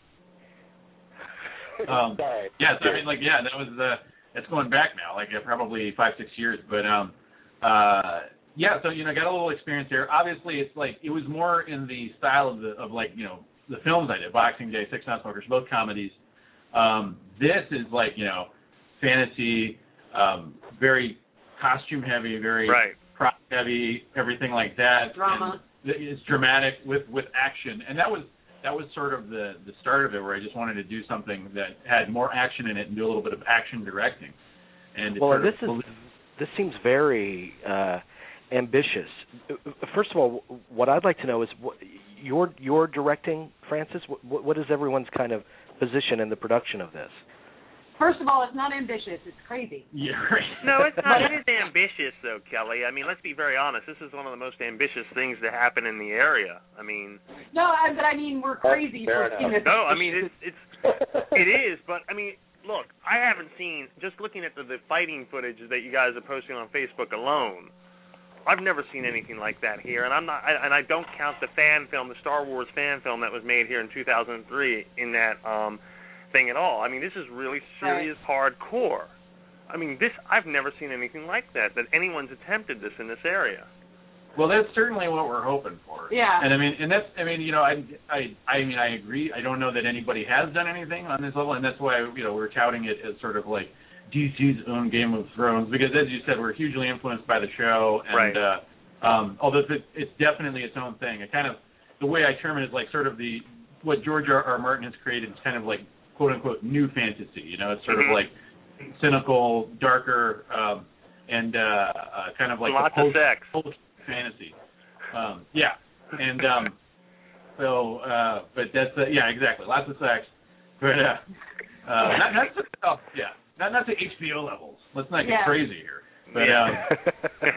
Yes, I mean, that was it's going back now, probably 5-6 years. But so I got a little experience there. Obviously, it's it was more in the style of the films I did, Boxing Day, Six Non-Smokers, both comedies. This is fantasy, very costume heavy, very prop heavy, everything like that. Drama. And it's dramatic with action, and that was sort of the start of it, where I just wanted to do something that had more action in it and do a little bit of action directing. And this seems very ambitious. First of all, what I'd like to know is your directing, Francis. What is everyone's kind of position in the production of this? First of all, it's not ambitious. It's crazy. Yeah, right. No, it's not. It is ambitious, though, Kelly. I mean, let's be very honest. This is one of the most ambitious things to happen in the area. I mean. No, but I mean, we're crazy for seeing this. No, I mean, it is. But I mean, look, I haven't seen, just looking at the fighting footage that you guys are posting on Facebook alone, I've never seen anything like that here, and I don't count the fan film, the Star Wars fan film that was made here in 2003 in that thing at all. I mean, this is really serious, hardcore. I mean, I've never seen anything like that anyone's attempted this in this area. Well, that's certainly what we're hoping for. Yeah. And I agree. I don't know that anybody has done anything on this level, and that's why we're touting it as sort of like DC's own Game of Thrones, because as you said, we're hugely influenced by the show, and although it's definitely its own thing. It kind of, the way I term it is sort of what George R. Martin has created is kind of quote unquote new fantasy. It's sort of cynical, darker, and kind of lots of sex. Post fantasy. And so, but that's exactly, lots of sex, but not to HBO levels. Let's not get crazy here. But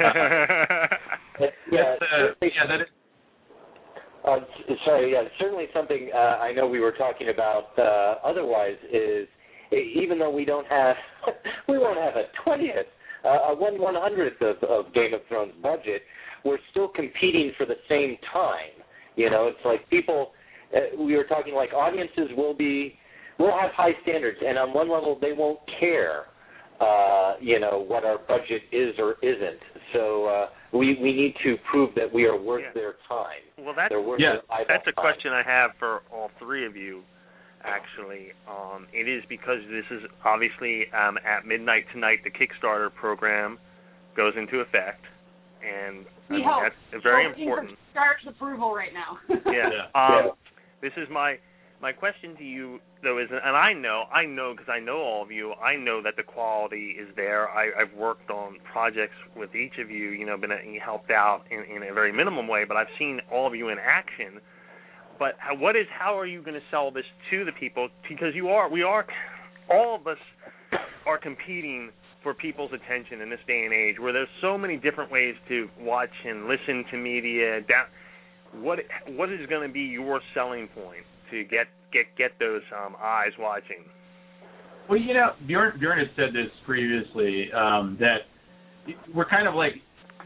certainly something I know we were talking about otherwise is, even though we won't have a 20th, a 1/100th of Game of Thrones budget, we're still competing for the same time. It's like people, we were talking audiences will have high standards, and on one level they won't care, what our budget is or isn't. So we need to prove that we are worth their time. Well, that's a question I have for all three of you, actually. It is because this is obviously at midnight tonight, the Kickstarter program goes into effect. and we hope. That's very important. Starts approval right now. This is my question to you though is, and I know because I know all of you. I know that the quality is there. I've worked on projects with each of you. Been helped out in a very minimum way, but I've seen all of you in action. But how are you going to sell this to the people? Because all of us are competing for people's attention in this day and age, where there's so many different ways to watch and listen to media. What is going to be your selling point to get those eyes watching? Well, Bjorn had said this previously, that we're kind of like,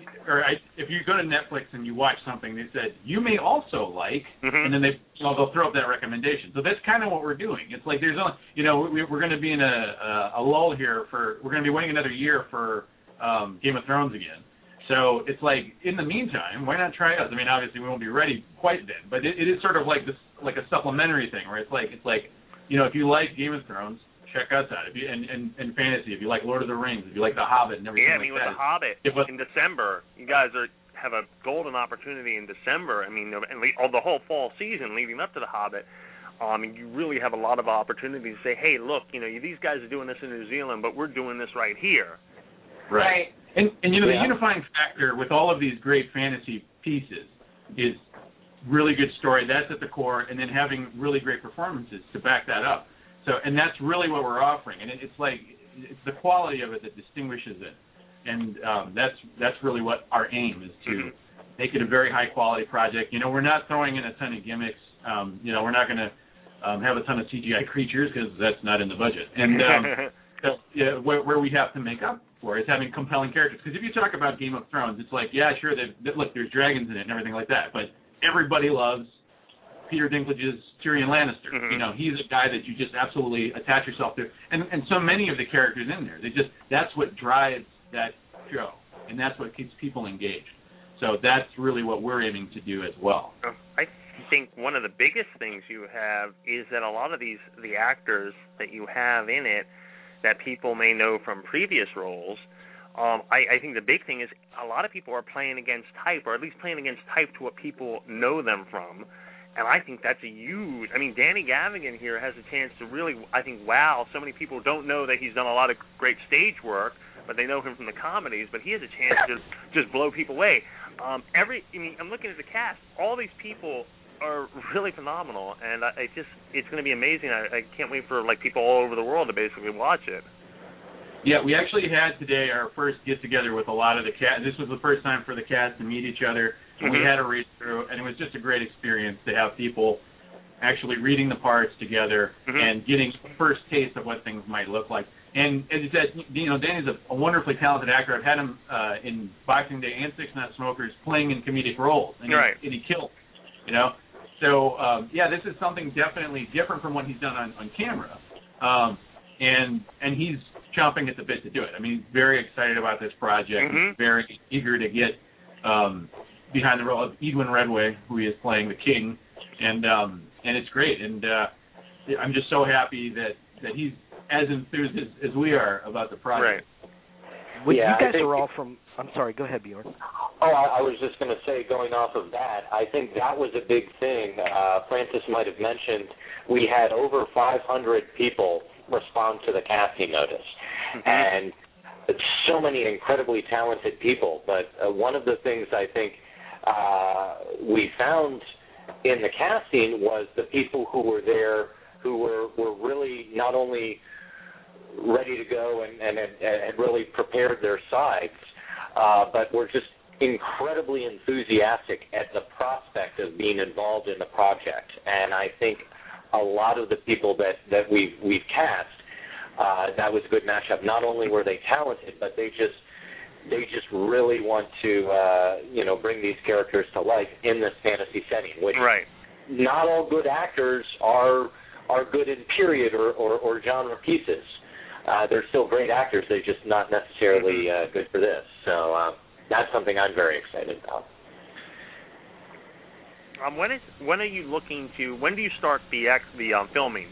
if you go to Netflix and you watch something, they said you may also like, and then they'll throw up that recommendation. So that's kind of what we're doing. It's like there's only, we're going to be in a lull here we're going to be waiting another year for Game of Thrones again. So it's like, in the meantime, why not try us? I mean, obviously we won't be ready quite then, but it is sort of like this, like a supplementary thing, where it's like if you like Game of Thrones, check us out. If you and fantasy, if you like Lord of the Rings, if you like The Hobbit and everything with The Hobbit in December, you guys have a golden opportunity in December. I mean, and the whole fall season leading up to The Hobbit. You really have a lot of opportunity to say, hey, look, these guys are doing this in New Zealand, but we're doing this right here. Right. And the unifying factor with all of these great fantasy pieces is really good story. That's at the core, and then having really great performances to back that up. So, and that's really what we're offering, and it's the quality of it that distinguishes it, and that's really what our aim is, to make it a very high quality project. We're not throwing in a ton of gimmicks. We're not going to have a ton of CGI creatures, because that's not in the budget. And so, where we have to make up for is having compelling characters. Because if you talk about Game of Thrones, it's like, yeah, sure, look, there's dragons in it and everything like that, but everybody loves Peter Dinklage's Tyrion Lannister. He's a guy that you just absolutely attach yourself to, and so many of the characters in there. That's what drives that show, and that's what keeps people engaged. So that's really what we're aiming to do as well. I think one of the biggest things you have is that a lot of the actors that you have in it that people may know from previous roles. I think the big thing is a lot of people are playing against type, or at least playing against type to what people know them from. And I think that's a huge... I mean, Danny Gavin here has a chance to really, I think, wow, so many people don't know that he's done a lot of great stage work, but they know him from the comedies, but he has a chance to just blow people away. I'm looking at the cast. All these people are really phenomenal, and it's going to be amazing. I can't wait for people all over the world to basically watch it. Yeah, we actually had today our first get-together with a lot of the cast. This was the first time for the cast to meet each other. And we had a read-through, and it was just a great experience to have people actually reading the parts together and getting a first taste of what things might look like. And as you said, Danny's a wonderfully talented actor. I've had him in Boxing Day and Six Not Smokers playing in comedic roles, and he killed, So, this is something definitely different from what he's done on camera. And he's chomping at the bit to do it. I mean, he's very excited about this project. He's very eager to get behind the role of Edwin Redway, who he is playing the king, and it's great. And I'm just so happy that he's as enthused as we are about the project. Right. Well, you guys are all from... I'm sorry, go ahead, Bjorn. Oh, I was just going to say, going off of that, I think that was a big thing. Francis might have mentioned we had over 500 people respond to the casting notice. And so many incredibly talented people. But one of the things I think we found in the casting was the people who were there who were really not only ready to go and had really prepared their sides, but were just incredibly enthusiastic at the prospect of being involved in the project. And I think a lot of the people that we've cast, that was a good matchup. Not only were they talented, but they just really want to bring these characters to life in this fantasy setting, which not all good actors are good in period or genre pieces. They're still great actors. They're just not necessarily good for this. So that's something I'm very excited about. When are you looking to? When do you start the filming?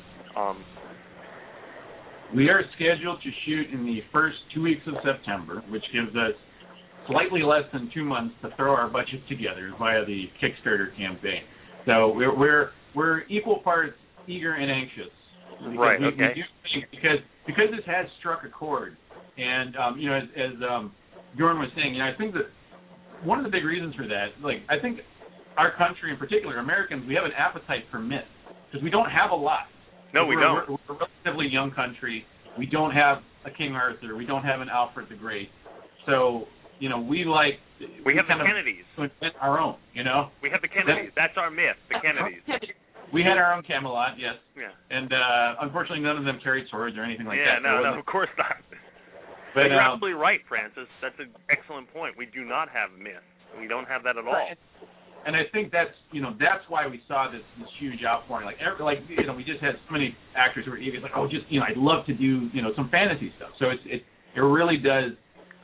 We are scheduled to shoot in the first 2 weeks of September, which gives us slightly less than 2 months to throw our budget together via the Kickstarter campaign. So we're equal parts eager and anxious. Right. We Okay. do think because this has struck a chord, and as Bjorn was saying, I think that one of the big reasons for that, like I think our country in particular, Americans, we have an appetite for myth because we don't have a lot. No, we don't. We're a relatively young country. We don't have a King Arthur. We don't have an Alfred the Great. So we have the Kennedys. Invent our own. We have the Kennedys. That's our myth. The Kennedys. We had our own Camelot, yes. Yeah. And unfortunately, none of them carried swords or anything like that. Yeah, no, of course not. But you're absolutely right, Francis. That's an excellent point. We do not have myth. We don't have that at all. And I think that's why we saw this huge outpouring. We just had so many actors who were eager, like, I'd love to do some fantasy stuff. So it really does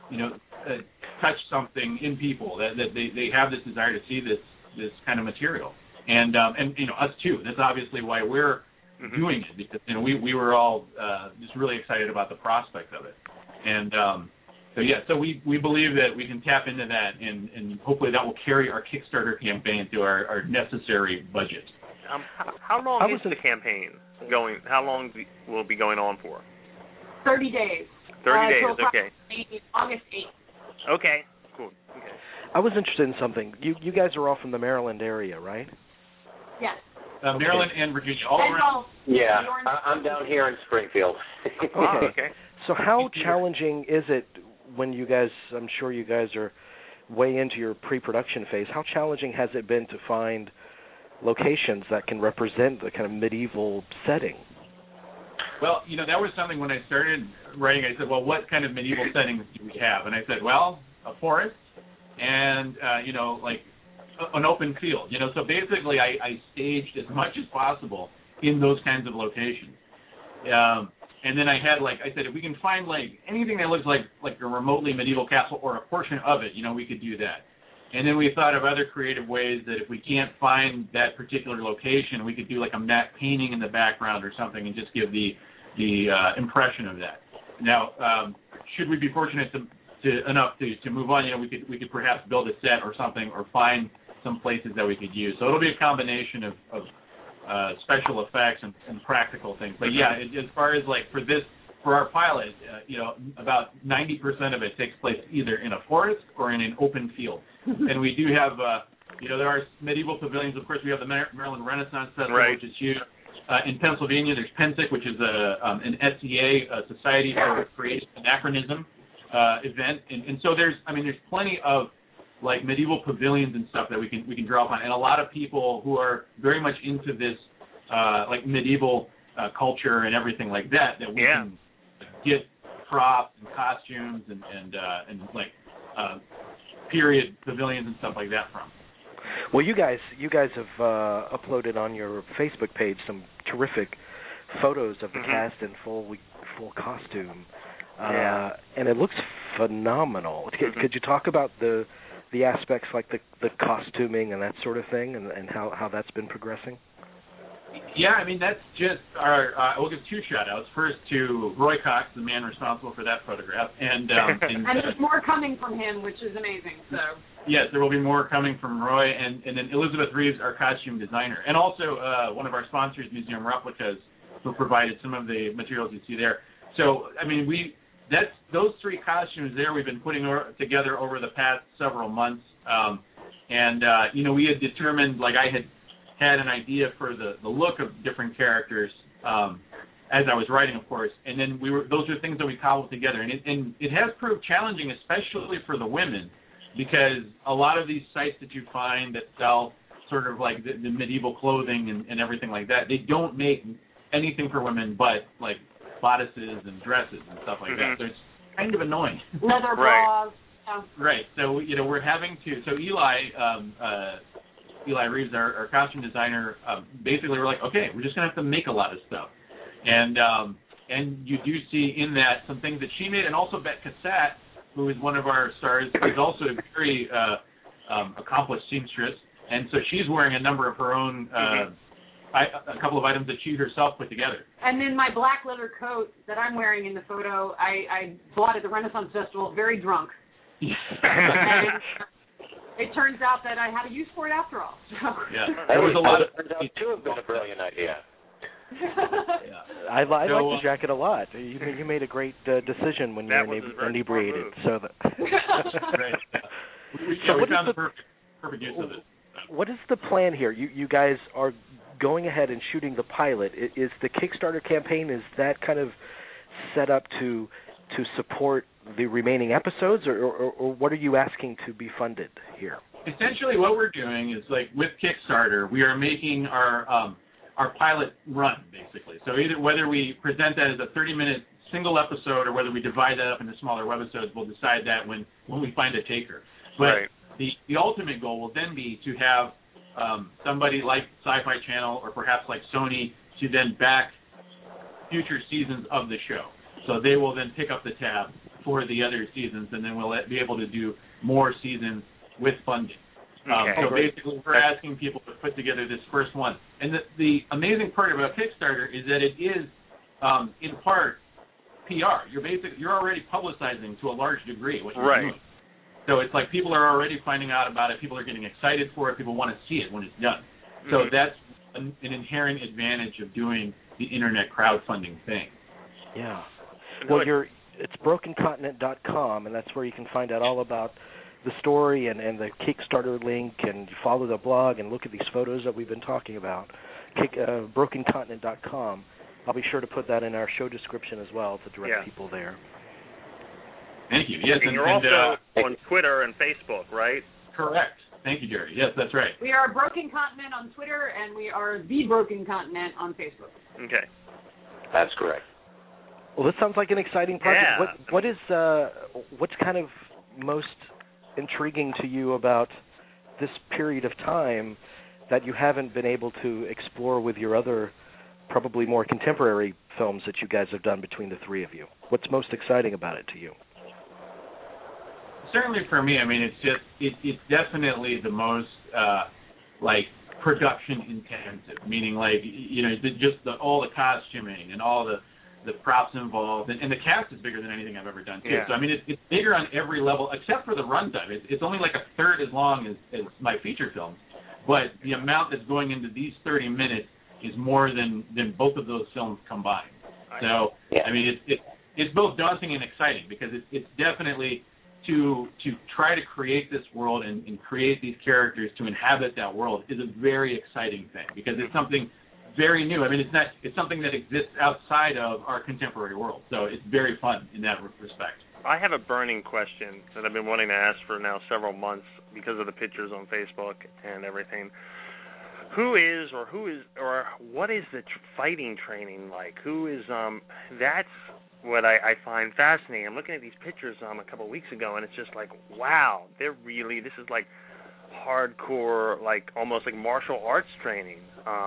touch something in people that they have this desire to see this kind of material. And us too. That's obviously why we're doing it, because we were all just really excited about the prospect of it. And so we believe that we can tap into that, and hopefully that will carry our Kickstarter campaign to our necessary budget. How long is the campaign going? How long will it be going on for? 30 days. 30 days, okay. August 8th. Okay, cool. Okay. I was interested in something. You guys are all from the Maryland area, right? Yes. Maryland and Virginia, all around. Yeah, I'm down here in Springfield. Okay. So how challenging is it when you guys, I'm sure you guys are way into your pre-production phase, how challenging has it been to find locations that can represent the kind of medieval setting? Well, that was something when I started writing. I said, well, what kind of medieval settings do we have? And I said, well, a forest and, an open field. So basically I staged as much as possible in those kinds of locations. And then I had, I said, if we can find, anything that looks like a remotely medieval castle or a portion of it, we could do that. And then we thought of other creative ways that if we can't find that particular location, we could do, a matte painting in the background or something and just give the impression of that. Now, should we be fortunate enough to move on, we could perhaps build a set or something or find some places that we could use. So it'll be a combination of special effects and practical things. But yeah, as far as for our pilot, about 90% of it takes place either in a forest or in an open field. And we do have, there are medieval pavilions. Of course, we have the Maryland Renaissance Festival, which is huge. In Pennsylvania, there's PENSIC, which is an SCA, Society for Creative Anachronism event. And so there's plenty of medieval pavilions and stuff that we can draw upon, and a lot of people who are very much into this medieval culture and everything like that we can get props and costumes and period pavilions and stuff like that from. Well, you guys have uploaded on your Facebook page some terrific photos of the cast in full costume, and it looks phenomenal. Could you talk about the aspects like the costuming and that sort of thing, and how that's been progressing? Yeah, that's just we'll give two shout-outs. First to Roy Cox, the man responsible for that photograph. And there's more coming from him, which is amazing. So yes, there will be more coming from Roy, and then Elizabeth Reeves, our costume designer. And also one of our sponsors, Museum Replicas, who provided some of the materials you see there. So, those three costumes there we've been putting together over the past several months. We had determined, I had an idea for the look of different characters as I was writing, of course, and then those are things that we cobbled together. And it has proved challenging, especially for the women, because a lot of these sites that you find that sell sort of the medieval clothing and everything like that, they don't make anything for women but bodices and dresses and stuff like that. So it's kind of annoying. Leather bras. Right. So we're having to. So Eli Reeves, our costume designer, basically we're okay, we're just gonna have to make a lot of stuff, and you do see in that some things that she made, and also Bette Cassat, who is one of our stars, is also a very accomplished seamstress, and so she's wearing a number of her own. A couple of items that she herself put together. And then my black leather coat that I'm wearing in the photo, I bought at the Renaissance Festival, very drunk. And it turns out that I had a use for it after all. So. Yeah, there was a lot of. Turns out to have been a brilliant idea. I like the jacket a lot. You made a great decision when you were inebriated. So that. Right. We found the perfect use of it. What is the plan here? You guys are going ahead and shooting the pilot. Is the Kickstarter campaign, is that kind of set up to support the remaining episodes, or what are you asking to be funded here? Essentially, what we're doing is, like, with Kickstarter, we are making our pilot run, basically. So either whether we present that as a 30-minute single episode or whether we divide that up into smaller webisodes, we'll decide that when we find a taker. But the ultimate goal will then be to have somebody like Sci-Fi Channel or perhaps like Sony to then back future seasons of the show. So they will then pick up the tab for the other seasons, and then we'll be able to do more seasons with funding. So basically, we're asking people to put together this first one. And the amazing part about Kickstarter is that it is, in part, PR. You're already publicizing to a large degree what you're doing. So it's like people are already finding out about it. People are getting excited for it. People want to see it when it's done. So that's an inherent advantage of doing the internet crowdfunding thing. Yeah. Well, it's BrokenContinent.com, and that's where you can find out all about the story and the Kickstarter link, and follow the blog and look at these photos that we've been talking about. BrokenContinent.com. I'll be sure to put that in our show description as well to direct people there. Thank you. Yes, and you're also on Twitter and Facebook, right? Correct. Thank you, Jerry. Yes, that's right. We are Broken Continent on Twitter, and we are The Broken Continent on Facebook. Okay. That's correct. Well, this sounds like an exciting project. Yeah. What's kind of most intriguing to you about this period of time that you haven't been able to explore with your other, probably more contemporary films that you guys have done between the three of you? What's most exciting about it to you? Certainly for me, I mean, it's definitely the most like production intensive, meaning like, you know, all the costuming and all the props involved, and the cast is bigger than anything I've ever done too. Yeah. So I mean, it's bigger on every level except for the runtime. It's only like a third as long as my feature films, but the amount that's going into these 30 minutes is more than both of those films combined. So I mean, it's both daunting and exciting because it's definitely to try to create this world and create these characters to inhabit that world is a very exciting thing because it's something very new. I mean, it's something that exists outside of our contemporary world. So it's very fun in that respect. I have a burning question that I've been wanting to ask for now several months because of the pictures on Facebook and everything. What is the fighting training like? That's what I find fascinating. I'm looking at these pictures a couple of weeks ago, and it's just like, wow, this is like hardcore, like almost like martial arts training.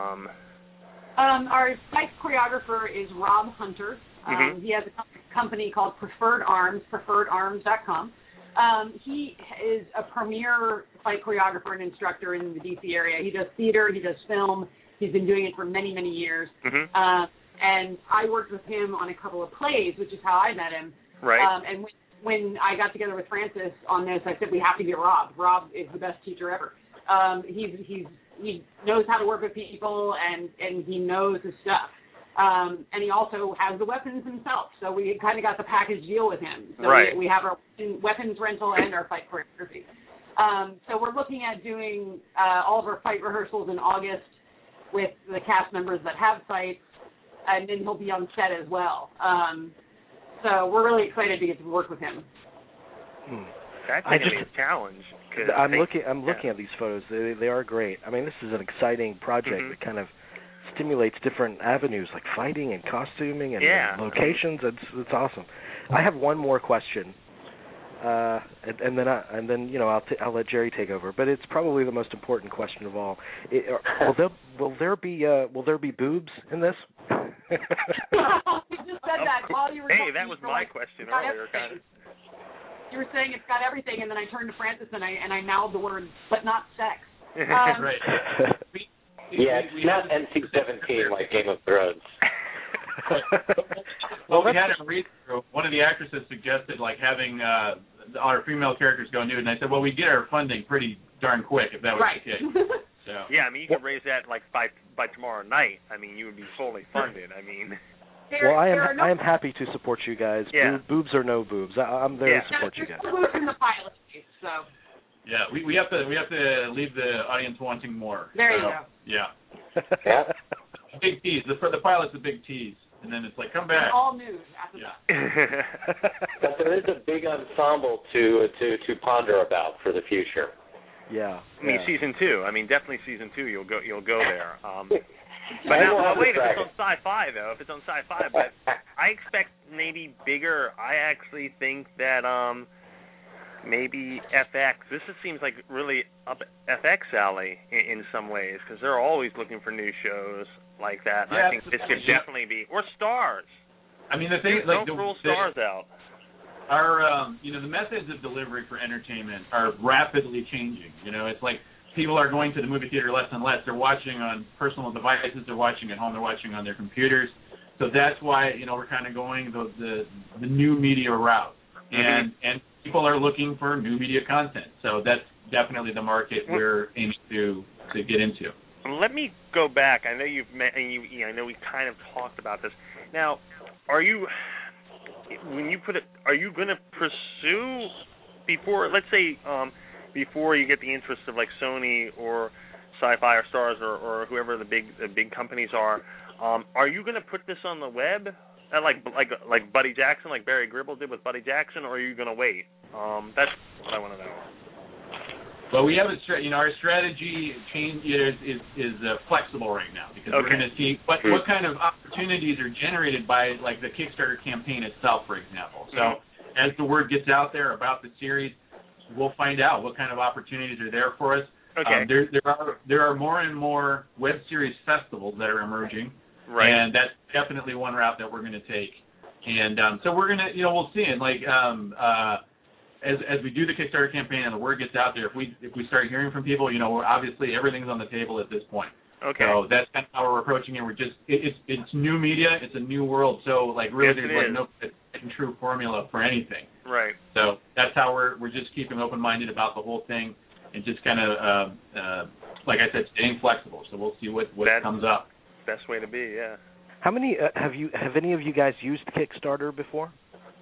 Our fight choreographer is Rob Hunter. He has a company called Preferred Arms, preferredarms.com. He is a premier fight choreographer and instructor in the D.C. area. He does theater, he does film. He's been doing it for many, many years. And I worked with him on a couple of plays, which is how I met him. Right. And when I got together with Francis on this, I said, we have to get Rob. Rob is the best teacher ever. He knows how to work with people, and he knows his stuff. And he also has the weapons himself, so we kind of got the package deal with him. So we have our weapons rental and our fight choreography. So we're looking at doing all of our fight rehearsals in August with the cast members that have fights, and then he'll be on set as well. So we're really excited to get to work with him. That's going to be a challenge. I'm looking at these photos. They are great. I mean, this is an exciting project that kind of stimulates different avenues like fighting and costuming and locations. It's awesome. I have one more question, and then you know I'll let Jerry take over. But it's probably the most important question of all. Will there be boobs in this? You just said that while you were. Hey, that was my question earlier, kind of. You were saying it's got everything, and then I turned to Francis and I mouthed the word, but not sex. Right. It's not NC-17 like Game of Thrones. Well, we had a read through. One of the actresses suggested like having our female characters go nude, and I said, well, we get our funding pretty darn quick if that was the case. So. Yeah, I mean, you could raise that like by tomorrow night. I mean, you would be fully funded. I mean. Well, I am happy to support you guys. Yeah. Boobs or no boobs, I'm there to support you guys. There's no boobs in the pilot, so. Yeah, we have to leave the audience wanting more. There you go. Yeah. Big tease. For the pilot's a big tease, and then it's like, come back. All news after that. But there is a big ensemble to ponder about for the future. Yeah. I mean, season 2. I mean, definitely season 2. You'll go there. But now, wait. If it's on Sci-Fi, though, but I expect maybe bigger. I actually think that maybe FX. This seems like really up FX alley in some ways, because they're always looking for new shows like that. And I think this could definitely be, or Stars. I mean, the thing don't rule Stars out. Our the methods of delivery for entertainment are rapidly changing. It's like people are going to the movie theater less and less. They're watching on personal devices. They're watching at home. They're watching on their computers. So that's why we're kind of going the new media route, and people are looking for new media content. So that's definitely the market we're aiming to get into. Let me go back. I know I know we kind of talked about this. Now, are you going to pursue before? Let's say. Before you get the interest of like Sony or Sci-Fi or Stars or whoever the big companies are you going to put this on the web, like Buddy Jackson, like Barry Gribble did with Buddy Jackson, or are you going to wait? That's what I want to know. Well, we have our strategy change is flexible right now, because we're going to see what kind of opportunities are generated by like the Kickstarter campaign itself, for example. So as the word gets out there about the series, we'll find out what kind of opportunities are there for us. Okay. There are more and more web series festivals that are emerging, right? And that's definitely one route that we're going to take. And so we're gonna, we'll see. And like as we do the Kickstarter campaign and the word gets out there, if we start hearing from people, obviously everything's on the table at this point. Okay. So that's kind of how we're approaching it. We're just it's new media, it's a new world. So like really, there's no true formula for anything. Right. So that's how we're just keeping open-minded about the whole thing, and just kind of like I said, staying flexible. So we'll see what comes up. Best way to be, yeah. How many have any of you guys used Kickstarter before?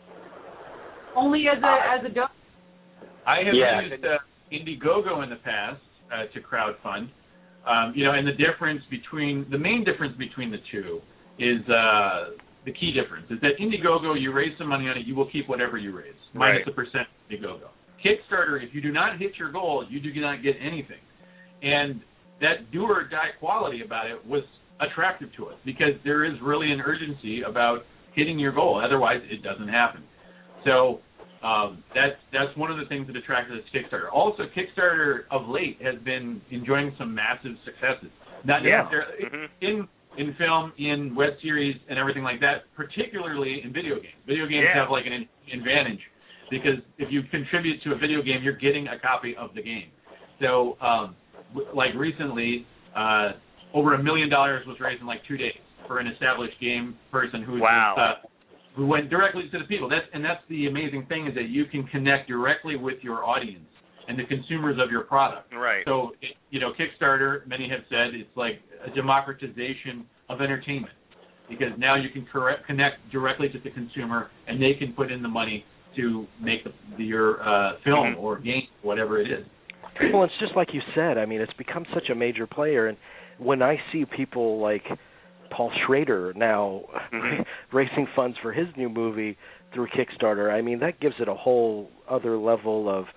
Only as a donor. I have used Indiegogo in the past to crowdfund. And the main difference between the two is the key difference is that Indiegogo, you raise some money on it, you will keep whatever you raise, minus the percent Indiegogo. Kickstarter, if you do not hit your goal, you do not get anything. And that do-or-die quality about it was attractive to us, because there is really an urgency about hitting your goal. Otherwise, it doesn't happen. So that's one of the things that attracted us to Kickstarter. Also, Kickstarter of late has been enjoying some massive successes. Not necessarily in film, in web series, and everything like that, particularly in video games. Video games have like an advantage, because if you contribute to a video game, you're getting a copy of the game. So, like recently, over $1 million was raised in like 2 days for an established game person who went directly to the people. That's the amazing thing, is that you can connect directly with your audience and the consumers of your product. Right. So, Kickstarter, many have said, it's like a democratization of entertainment, because now you can connect directly to the consumer, and they can put in the money to make your film or game, whatever it is. Well, it's just like you said. I mean, it's become such a major player, and when I see people like Paul Schrader now raising funds for his new movie through Kickstarter, I mean, that gives it a whole other level of,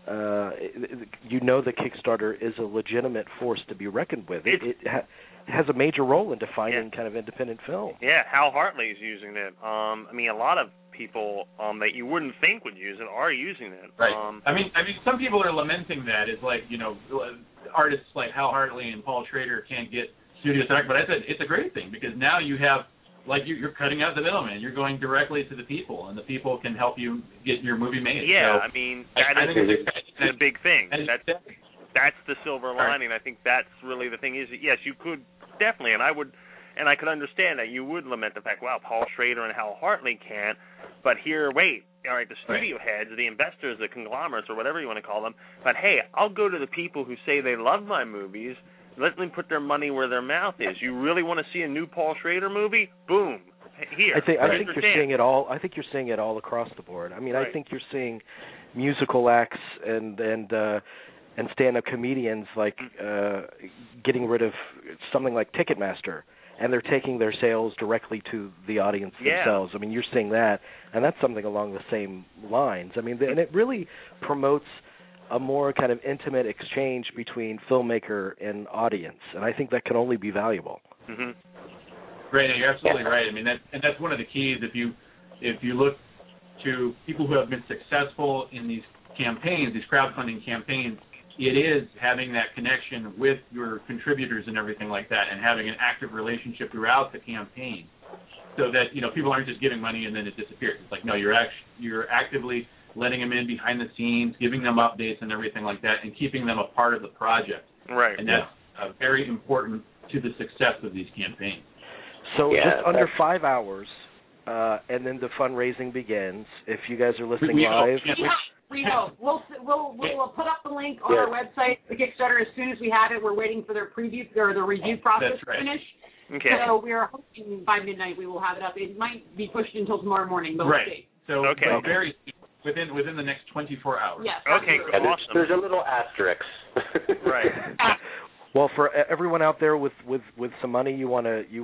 the Kickstarter is a legitimate force to be reckoned with. It has a major role in defining kind of independent film. Yeah, Hal Hartley is using it. I mean, a lot of people that you wouldn't think would use it are using it. Right. I mean, some people are lamenting that. It's like, artists like Hal Hartley and Paul Schrader can't get studio stock, but I said it's a great thing, because now you have, like, you're cutting out the middleman. You're going directly to the people, and the people can help you get your movie made. Yeah, so, I mean, that's a big thing. That's the silver lining. I think that's really the thing. Is yes, you could definitely, and I could understand that you would lament the fact, wow, Paul Schrader and Hal Hartley can't, but here, wait, all right, the studio heads, the investors, the conglomerates, or whatever you want to call them. But hey, I'll go to the people who say they love my movies. Let them put their money where their mouth is. You really want to see a new Paul Schrader movie? Boom. Here. I think you're seeing it all. I think you're seeing it all across the board. I mean, I think you're seeing musical acts and stand-up comedians like getting rid of something like Ticketmaster, and they're taking their sales directly to the audience themselves. I mean, you're seeing that, and that's something along the same lines. I mean, and it really promotes a more kind of intimate exchange between filmmaker and audience, and I think that can only be valuable. Mm-hmm. Right, you're absolutely right. I mean, that's one of the keys. If you look to people who have been successful in these campaigns, these crowdfunding campaigns, it is having that connection with your contributors and everything like that, and having an active relationship throughout the campaign, so that people aren't just giving money and then it disappears. It's like, no, you're actively letting them in behind the scenes, giving them updates and everything like that, and keeping them a part of the project. Right. And that's very important to the success of these campaigns. So just under 5 hours, and then the fundraising begins. If you guys are listening live, we hope we'll put up the link on our website, the Kickstarter, as soon as we have it. We're waiting for their preview or the review process to finish. Okay. So we are hoping by midnight we will have it up. It might be pushed until tomorrow morning, but we'll see. So very within the next 24 hours. Yes. Okay. Awesome. There's a little asterisk. Right. Well, for everyone out there with some money, you want to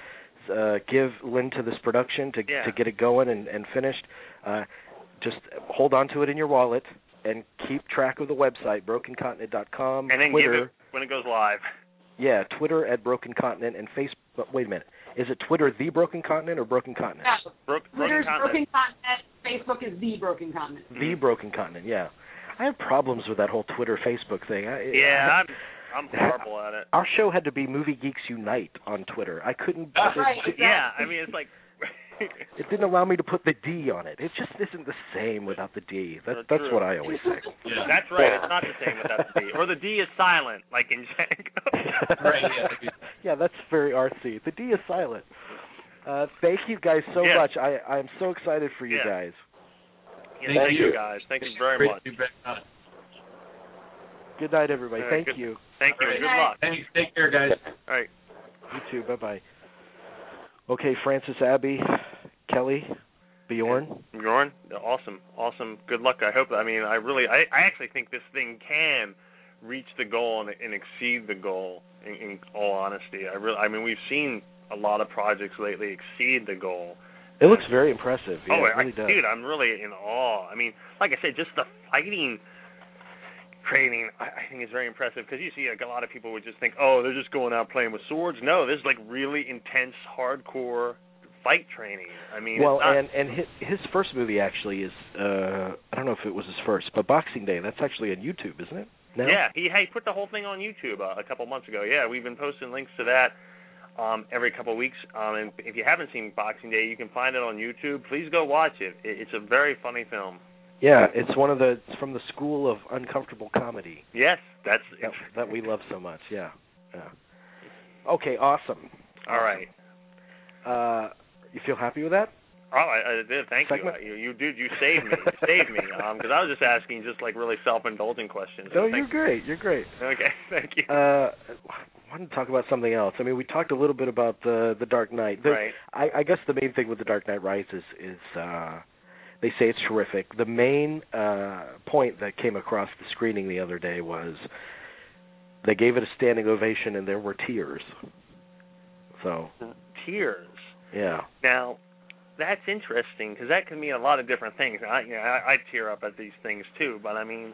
give Lynn to this production to get it going and finished. Just hold on to it in your wallet and keep track of the website, BrokenContinent.com. And then Twitter, give it when it goes live. Yeah, Twitter at Broken Continent, and Facebook. Wait a minute, is it Twitter The Broken Continent or Broken Continent? Twitter's Broken Continent. Facebook is The Broken Continent. The Broken Continent. Yeah, I have problems with that whole Twitter Facebook thing. I'm horrible at it. Our show had to be Movie Geeks Unite on Twitter. I couldn't. Yeah, I mean, it's like. It didn't allow me to put the D on it. It just isn't the same without the D. That's what I always say. Yeah. That's right. It's not the same without the D. Or the D is silent, like in Django. Right. Yeah, that's very artsy. The D is silent. Thank you guys so much. I'm so excited for you guys. Yeah, thank you guys. Thank you very much. Good night, everybody. Thank you. Thank you. Good luck. Thanks. Take care, guys. All right. You too. Bye-bye. Okay, Francis, Abby, Kelly, Bjorn. Awesome. Good luck. I hope. I mean, I actually think this thing can reach the goal and exceed the goal. In all honesty, I mean, we've seen a lot of projects lately exceed the goal. It looks very impressive. Yeah, it really does. Dude, I'm really in awe. I mean, like I said, just the fighting training, I think is very impressive, because you see like a lot of people would just think, oh, they're just going out playing with swords. No, this is like really intense, hardcore fight training. I mean, and his first movie actually is, I don't know if it was his first, but Boxing Day, that's actually on YouTube, isn't it? Now? Yeah, he put the whole thing on YouTube a couple months ago. Yeah, we've been posting links to that every couple of weeks. And if you haven't seen Boxing Day, you can find it on YouTube. Please go watch it. It's a very funny film. Yeah, it's from the school of uncomfortable comedy. Yes, that we love so much. Yeah. Okay, awesome. All right. You feel happy with that? Oh, I did. Thank you. You saved me. Because I was just asking just like really self-indulgent questions. No, you're great. Okay, thank you. I wanted to talk about something else. I mean, we talked a little bit about the Dark Knight. Right. I guess the main thing with the Dark Knight Rises is they say it's terrific. The main point that came across the screening the other day was they gave it a standing ovation and there were tears. So tears. Yeah. Now, that's interesting because that can mean a lot of different things. I tear up at these things too, but I mean,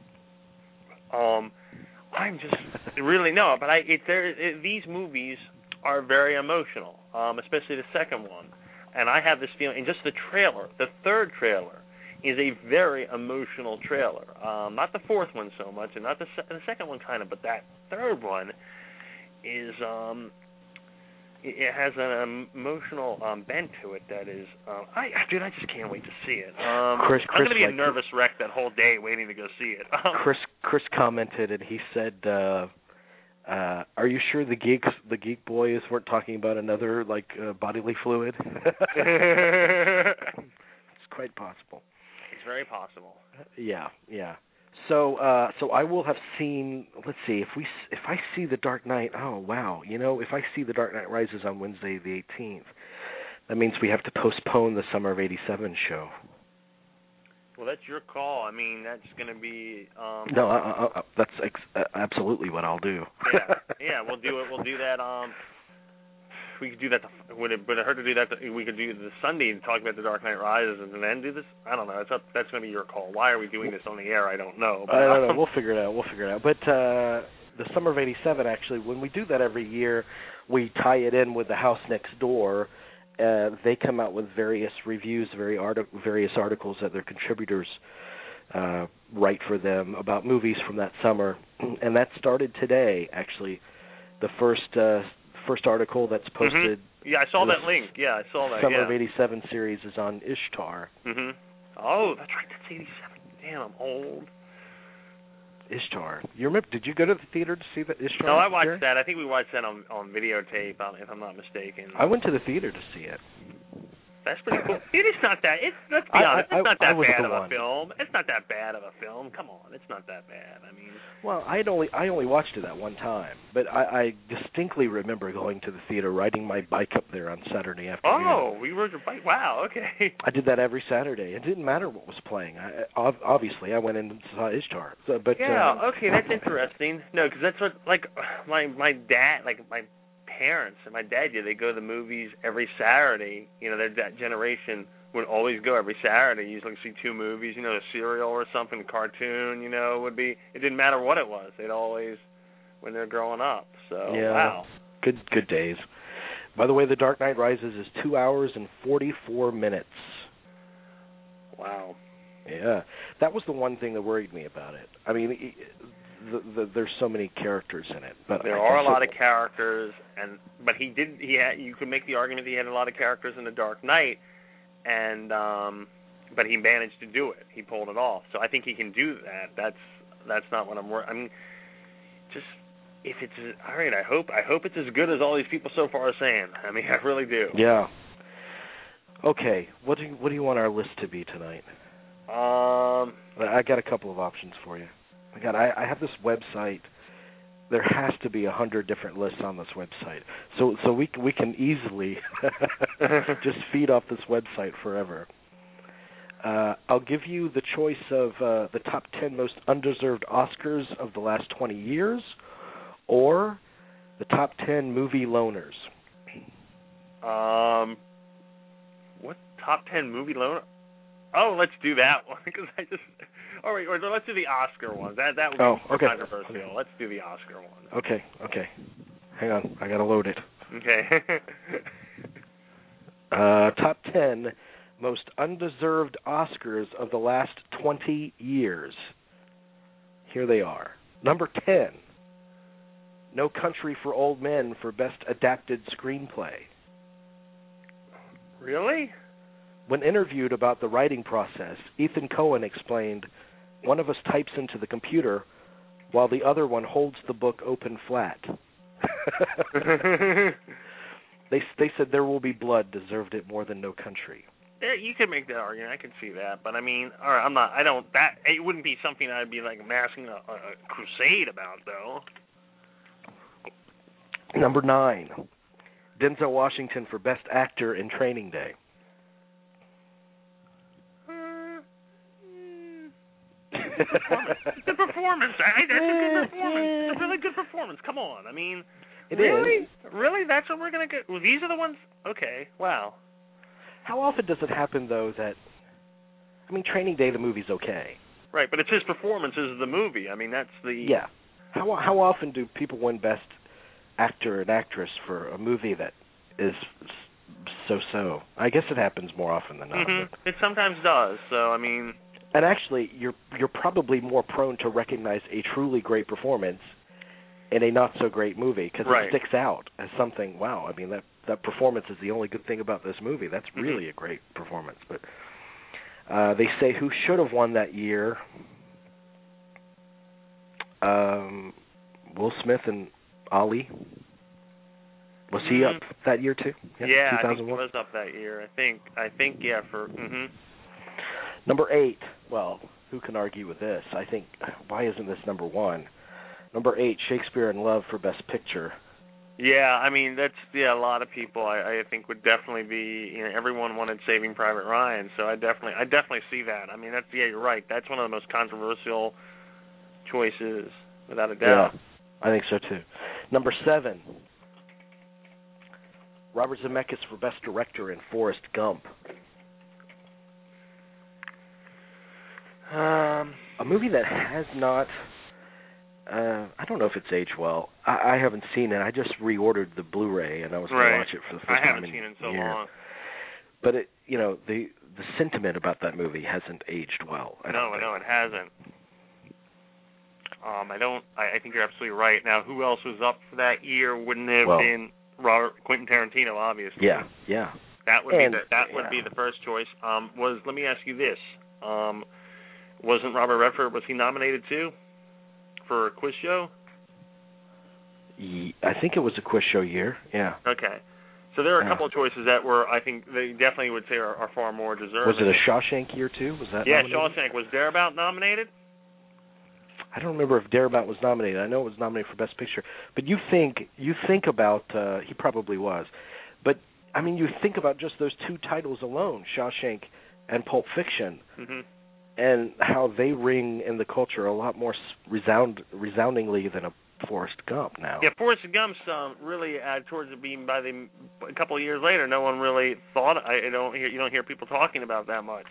I'm just really no. But these movies are very emotional, especially the second one. And I have this feeling, and just the trailer, the third trailer, is a very emotional trailer. Not the fourth one so much, and not the second one kind of, but that third one is, it has an emotional bent to it that is, I just can't wait to see it. I'm going to be a nervous wreck that whole day waiting to go see it. Chris commented, and he said, are you sure the Geek Boys weren't talking about another bodily fluid? It's quite possible. very possible. Yeah. So I will have seen. Let's see if I see The Dark Knight. Oh wow, if I see The Dark Knight Rises on Wednesday the 18th, that means we have to postpone the Summer of ’87 show. Well, that's your call. I mean, that's going to be. No, that's absolutely what I'll do. Yeah, we'll do it. We'll do that. We could do that. Would it hurt to do that? We could do the Sunday and talk about The Dark Knight Rises and then do this. I don't know. That's going to be your call. Why are we doing this on the air? I don't know. But, I don't know. We'll figure it out. But the Summer of '87, actually, when we do that every year, we tie it in with The House Next Door. They come out with various reviews, various articles that their contributors write for them about movies from that summer, and that started today. Actually, the first article that's posted. Yeah, I saw that link. Yeah, I saw that. Summer of '87 series is on Ishtar. Oh, that's right. That's '87. Damn, I'm old. Ishtar. You remember? Did you go to the theater to see the Ishtar? No, I watched that. I think we watched that on videotape, if I'm not mistaken. I went to the theater to see it. That's pretty cool. It is not that. Let's be honest. It's not that bad of a film. It's not that bad of a film. Come on, it's not that bad. I mean. Well, I only watched it that one time, but I distinctly remember going to the theater, riding my bike up there on Saturday afternoon. Oh, we rode your bike. Wow. Okay. I did that every Saturday. It didn't matter what was playing. Obviously, I went in and saw Ishtar. But yeah. Okay, that's interesting. No, because that's what my dad, my parents and my dad did. They go to the movies every Saturday. That generation would always go every Saturday. Usually see two movies, a serial or something, a cartoon, would be. It didn't matter what it was. They'd always, when they're growing up. So, yeah, wow. Good days. By the way, The Dark Knight Rises is 2 hours and 44 minutes. Wow. Yeah. That was the one thing that worried me about it. I mean, there's so many characters in it, but there are a lot of characters, but you could make the argument that he had a lot of characters in The Dark Knight, and but he managed to do it. He pulled it off. So I think he can do that. That's not what I'm worried. I mean, just if it's all right, I hope it's as good as all these people so far are saying. I mean, I really do. Yeah. Okay. What do you want our list to be tonight? I got a couple of options for you. I have this website. There has to be 100 different lists on this website, so we can easily just feed off this website forever. I'll give you the choice of the top 10 most undeserved Oscars of the last 20 years, or the top 10 movie loners. What top 10 movie loner? Oh, let's do that one because I just. All right, or let's do the Oscar ones. That would be controversial. Okay. Let's do the Oscar one. Okay. Hang on, I gotta load it. Okay. Top 10 most undeserved Oscars of the last 20 years. Here they are. Number 10, No Country for Old Men for Best Adapted Screenplay. Really? When interviewed about the writing process, Ethan Coen explained, "One of us types into the computer while the other one holds the book open flat." They said There Will Be Blood deserved it more than No Country. Yeah, you could make that argument. I can see that, but I mean, all right, it wouldn't be something I'd be like amassing a crusade about, though. Number 9, Denzel Washington for Best Actor in Training Day. It's a performance. That's a good performance. It's a really good performance. Come on. I mean, it really? Is. Really? That's what we're going to get? Well, these are the ones? Okay. Wow. How often does it happen, though, that... I mean, Training Day, the movie's okay. Right, but it's his performance as the movie. I mean, that's the... Yeah. How often do people win Best Actor and Actress for a movie that is so-so? I guess it happens more often than not. Mm-hmm. It sometimes does, so, I mean... And actually, you're probably more prone to recognize a truly great performance in a not-so-great movie, because it sticks out as something, wow, I mean, that performance is the only good thing about this movie. That's really a great performance. But they say who should have won that year, Will Smith and Ali. Was he up that year, too? Yeah, I think he was up that year. I think yeah, for... Number 8, well, who can argue with this? I think, why isn't this number 1? Number 8, Shakespeare in Love for Best Picture. Yeah, I mean, that's, a lot of people I think would definitely be, everyone wanted Saving Private Ryan, so I definitely see that. I mean, that's, you're right. That's one of the most controversial choices, without a doubt. Yeah, I think so too. Number 7, Robert Zemeckis for Best Director in Forrest Gump. A movie that has not... I don't know if it's aged well. I haven't seen it. I just reordered the Blu-ray, and I was going to watch it for the first time. I haven't seen it in so long. But it, the sentiment about that movie hasn't aged well. No, it hasn't. I think you're absolutely right. Now, who else was up for that year? Wouldn't it have been Quentin Tarantino? Obviously. Yeah. That would be the first choice. Let me ask you this: wasn't Robert Redford, was he nominated too for a quiz show? I think it was a quiz show year. Yeah. Okay. So there are a couple of choices that were, I think, they definitely would say are far more deserving. Was it a Shawshank year too? Was that? Yeah, nominated? Shawshank. Was Thereabout nominated? I don't remember if Thereabout was nominated. I know it was nominated for Best Picture. But you think about he probably was. But I mean, you think about just those two titles alone, Shawshank and Pulp Fiction, and how they ring in the culture a lot more resoundingly than a Forrest Gump now. Yeah, Forrest Gump's really towards it being a couple of years later, no one really thought. You don't hear people talking about that much.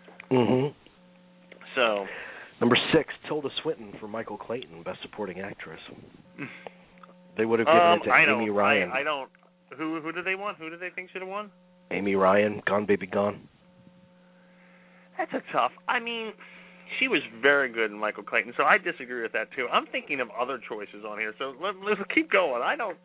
So. Number 6, Tilda Swinton for Michael Clayton, Best Supporting Actress. They would have given it to Amy Ryan. I don't. Who did they want? Who did they think should have won? Amy Ryan, Gone Baby Gone. That's a tough. I mean, she was very good in Michael Clayton, so I disagree with that too. I'm thinking of other choices on here, so let's keep going. I don't.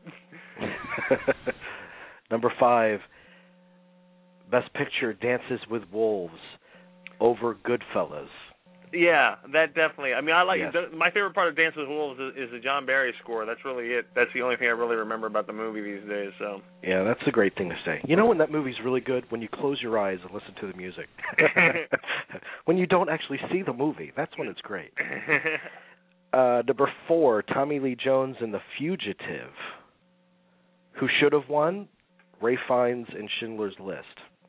Number 5, Best Picture, Dances with Wolves over Goodfellas. Yeah, that definitely. I mean, I like my favorite part of Dances with Wolves is the John Barry score. That's really it. That's the only thing I really remember about the movie these days. So. Yeah, that's a great thing to say. You know when that movie's really good? When you close your eyes and listen to the music. When you don't actually see the movie, that's when it's great. Number 4, Tommy Lee Jones in The Fugitive. Who should have won? Ralph Fiennes in Schindler's List.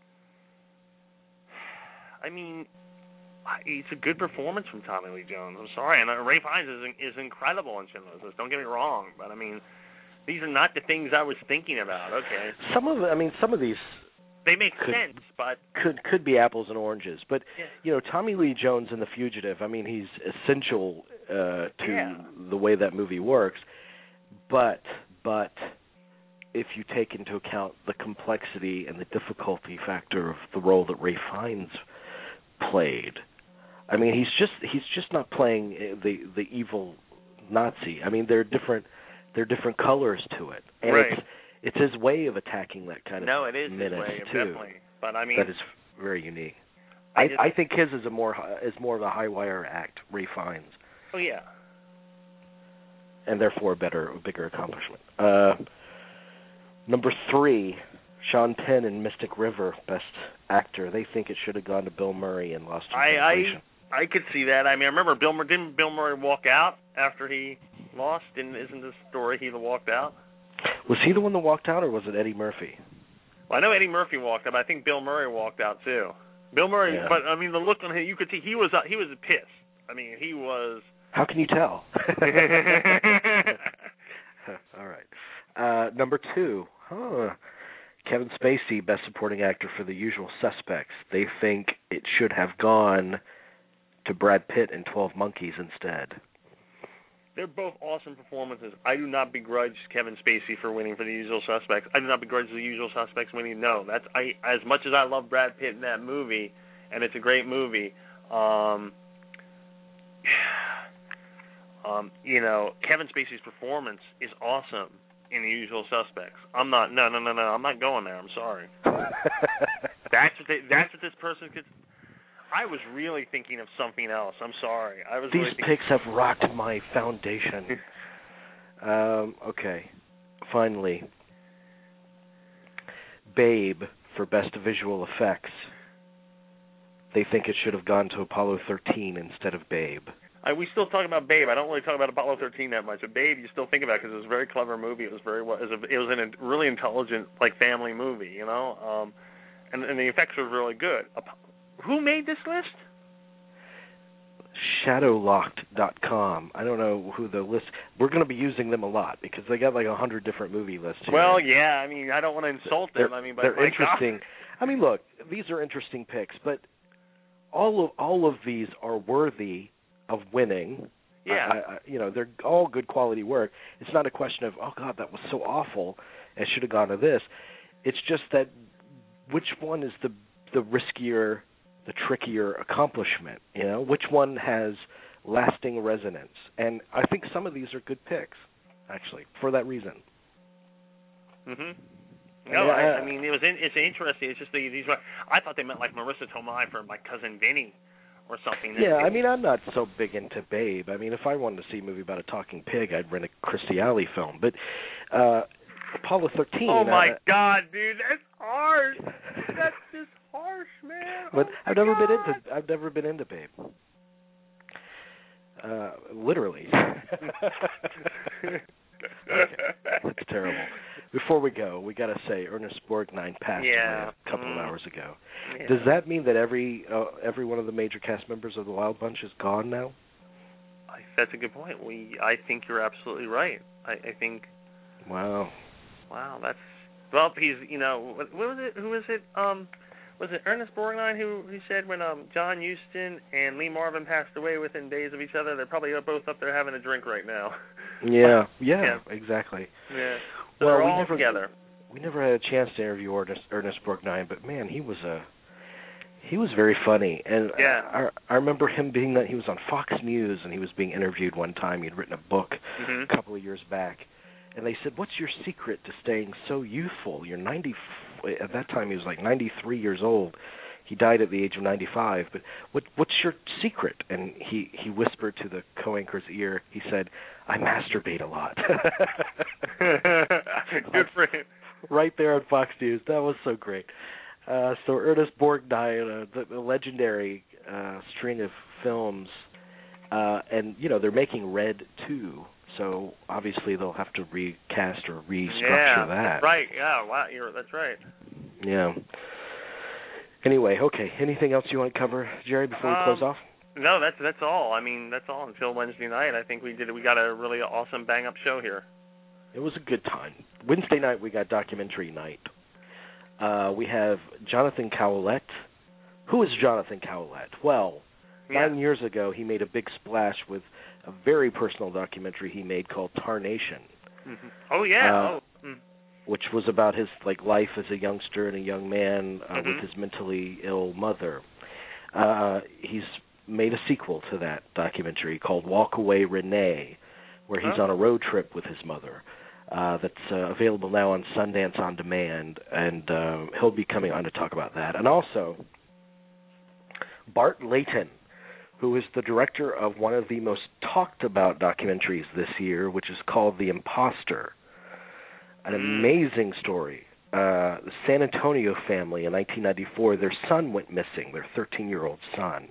I mean, it's a good performance from Tommy Lee Jones. I'm sorry, and Ralph Fiennes is incredible in Schindler's List. Don't get me wrong, but I mean, these are not the things I was thinking about. Okay. Some of these they make sense, but could be apples and oranges. But Tommy Lee Jones in The Fugitive. I mean, he's essential to the way that movie works. But if you take into account the complexity and the difficulty factor of the role that Ralph Fiennes played. I mean, he's just not playing the evil Nazi. I mean, there are different colors to it, and it's his way of attacking that kind of his way, too. Definitely. But I mean, that is very unique. I think his is more of a high wire act, Ralph Fiennes. Oh yeah, and therefore a bigger accomplishment. Number 3, Sean Penn in Mystic River, Best Actor. They think it should have gone to Bill Murray in Lost in Translation. I could see that. I mean, I remember didn't Bill Murray walk out after he lost? Isn't this story he walked out? Was he the one that walked out, or was it Eddie Murphy? Well, I know Eddie Murphy walked out, but I think Bill Murray walked out too. Bill Murray, but I mean, the look on him, you could see he was pissed. I mean, he was. How can you tell? All right. Number 2. Kevin Spacey, Best Supporting Actor for The Usual Suspects. They think it should have gone to Brad Pitt in 12 Monkeys instead. They're both awesome performances. I do not begrudge Kevin Spacey for winning for The Usual Suspects. I do not begrudge The Usual Suspects winning. No, as much as I love Brad Pitt in that movie, and it's a great movie. Kevin Spacey's performance is awesome in The Usual Suspects. I'm not. No. I'm not going there. I'm sorry. That's what this person could. I was really thinking of something else. I'm sorry. These picks have rocked my foundation. Okay. Finally, Babe for Best Visual Effects. they think it should have gone to Apollo 13 instead of Babe. We still talk about Babe. I don't really talk about Apollo 13 that much. But Babe, you still think about it because it was a very clever movie. It was a really intelligent, like, family movie, you know. And the effects were really good. Who made this list? Shadowlocked.com. I don't know who the list. We're going to be using them a lot because they got like 100 different movie lists here. Well, yeah. I mean, I don't want to insult them. But they're interesting. I mean, look, these are interesting picks, but all of these are worthy of winning. Yeah. They're all good quality work. It's not a question of, oh God, that was so awful, it should have gone to this. It's just that which one is the riskier, the trickier accomplishment? You know, which one has lasting resonance? And I think some of these are good picks, actually, for that reason. Mhm. No, I mean it's interesting. It's just these. I thought they meant like Marissa Tomei for My Cousin Vinny, or something. Yeah, I mean I'm not so big into Babe. I mean if I wanted to see a movie about a talking pig, I'd rent a Kirstie Alley film. But Apollo 13. Oh my God, dude, that's harsh. That's just harsh, man. But I've never been into Babe. Literally. Okay. That's terrible. Before we go, we got to say Ernest Borgnine passed away a couple of hours ago. Yeah. Does that mean that every one of the major cast members of the Wild Bunch is gone now? That's a good point. I think you're absolutely right. I think. Wow. That's he's what was it? Who was it? Was it Ernest Borgnine who said when John Huston and Lee Marvin passed away within days of each other, they're probably both up there having a drink right now. Yeah, exactly. Yeah. So they're all together. We never had a chance to interview Ernest Borgnine, but man, he was very funny. And I remember him being that he was on Fox News and he was being interviewed one time. He'd written a book a couple of years back. And they said, "What's your secret to staying so youthful? You're 90." At that time, he was like 93 years old. He died at the age of 95. But what's your secret? And he whispered to the co-anchor's ear. He said, "I masturbate a lot." Good for him. Right there on Fox News. That was so great. So Ernest Borgnine, the legendary string of films, and they're making Red 2. So obviously they'll have to recast or restructure that. That's right. Yeah, wow, that's right. Yeah. Anyway, okay. Anything else you want to cover, Jerry, before we close off? No, that's all. I mean, that's all until Wednesday night. I think we got a really awesome bang-up show here. It was a good time. Wednesday night we got documentary night. We have Jonathan Cowlett. Who is Jonathan Cowlett? Well, 9 years ago he made a big splash with a very personal documentary he made called Tarnation. Mm-hmm. Oh yeah, which was about his life as a youngster and a young man with his mentally ill mother. He's made a sequel to that documentary called Walk Away Renee, where he's on a road trip with his mother. That's available now on Sundance On Demand, and he'll be coming on to talk about that. And also, Bart Layton, who is the director of one of the most talked about documentaries this year, which is called The Imposter. An amazing story. The San Antonio family in 1994, their son went missing, their 13-year-old son.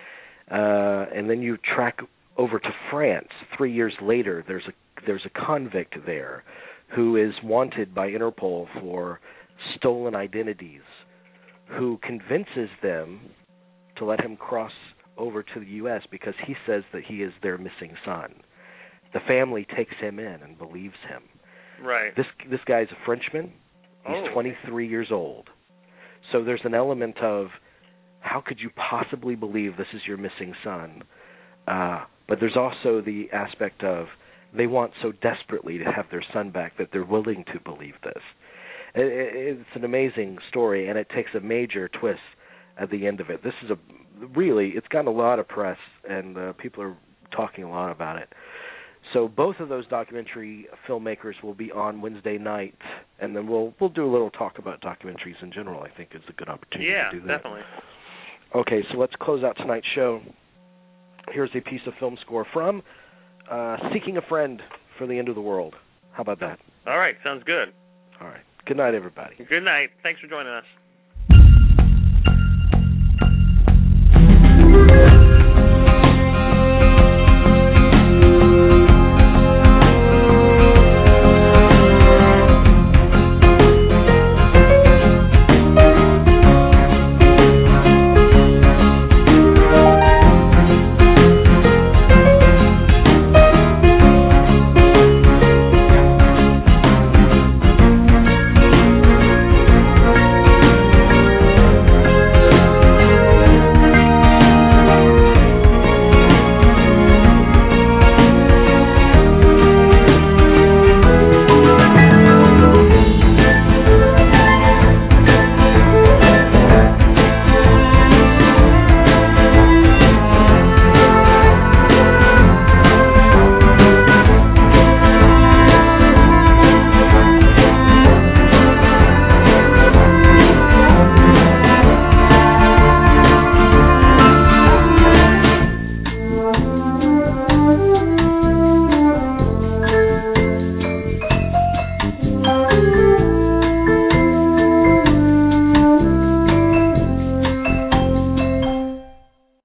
And then you track over to France. 3 years later, there's a convict there who is wanted by Interpol for stolen identities, who convinces them to let him cross over to the U.S. because he says that he is their missing son. The family takes him in and believes him. Right. This guy's a Frenchman. He's 23 years old. So there's an element of how could you possibly believe this is your missing son? But there's also the aspect of they want so desperately to have their son back that they're willing to believe this. It's an amazing story, and it takes a major twist at the end of it. This is it's gotten a lot of press, and people are talking a lot about it. So both of those documentary filmmakers will be on Wednesday night, and then we'll do a little talk about documentaries in general. I think is a good opportunity to do that. Yeah, definitely. Okay, so let's close out tonight's show. Here's a piece of film score from Seeking a Friend for the End of the World. How about that? All right, sounds good. All right. Good night, everybody. Good night. Thanks for joining us.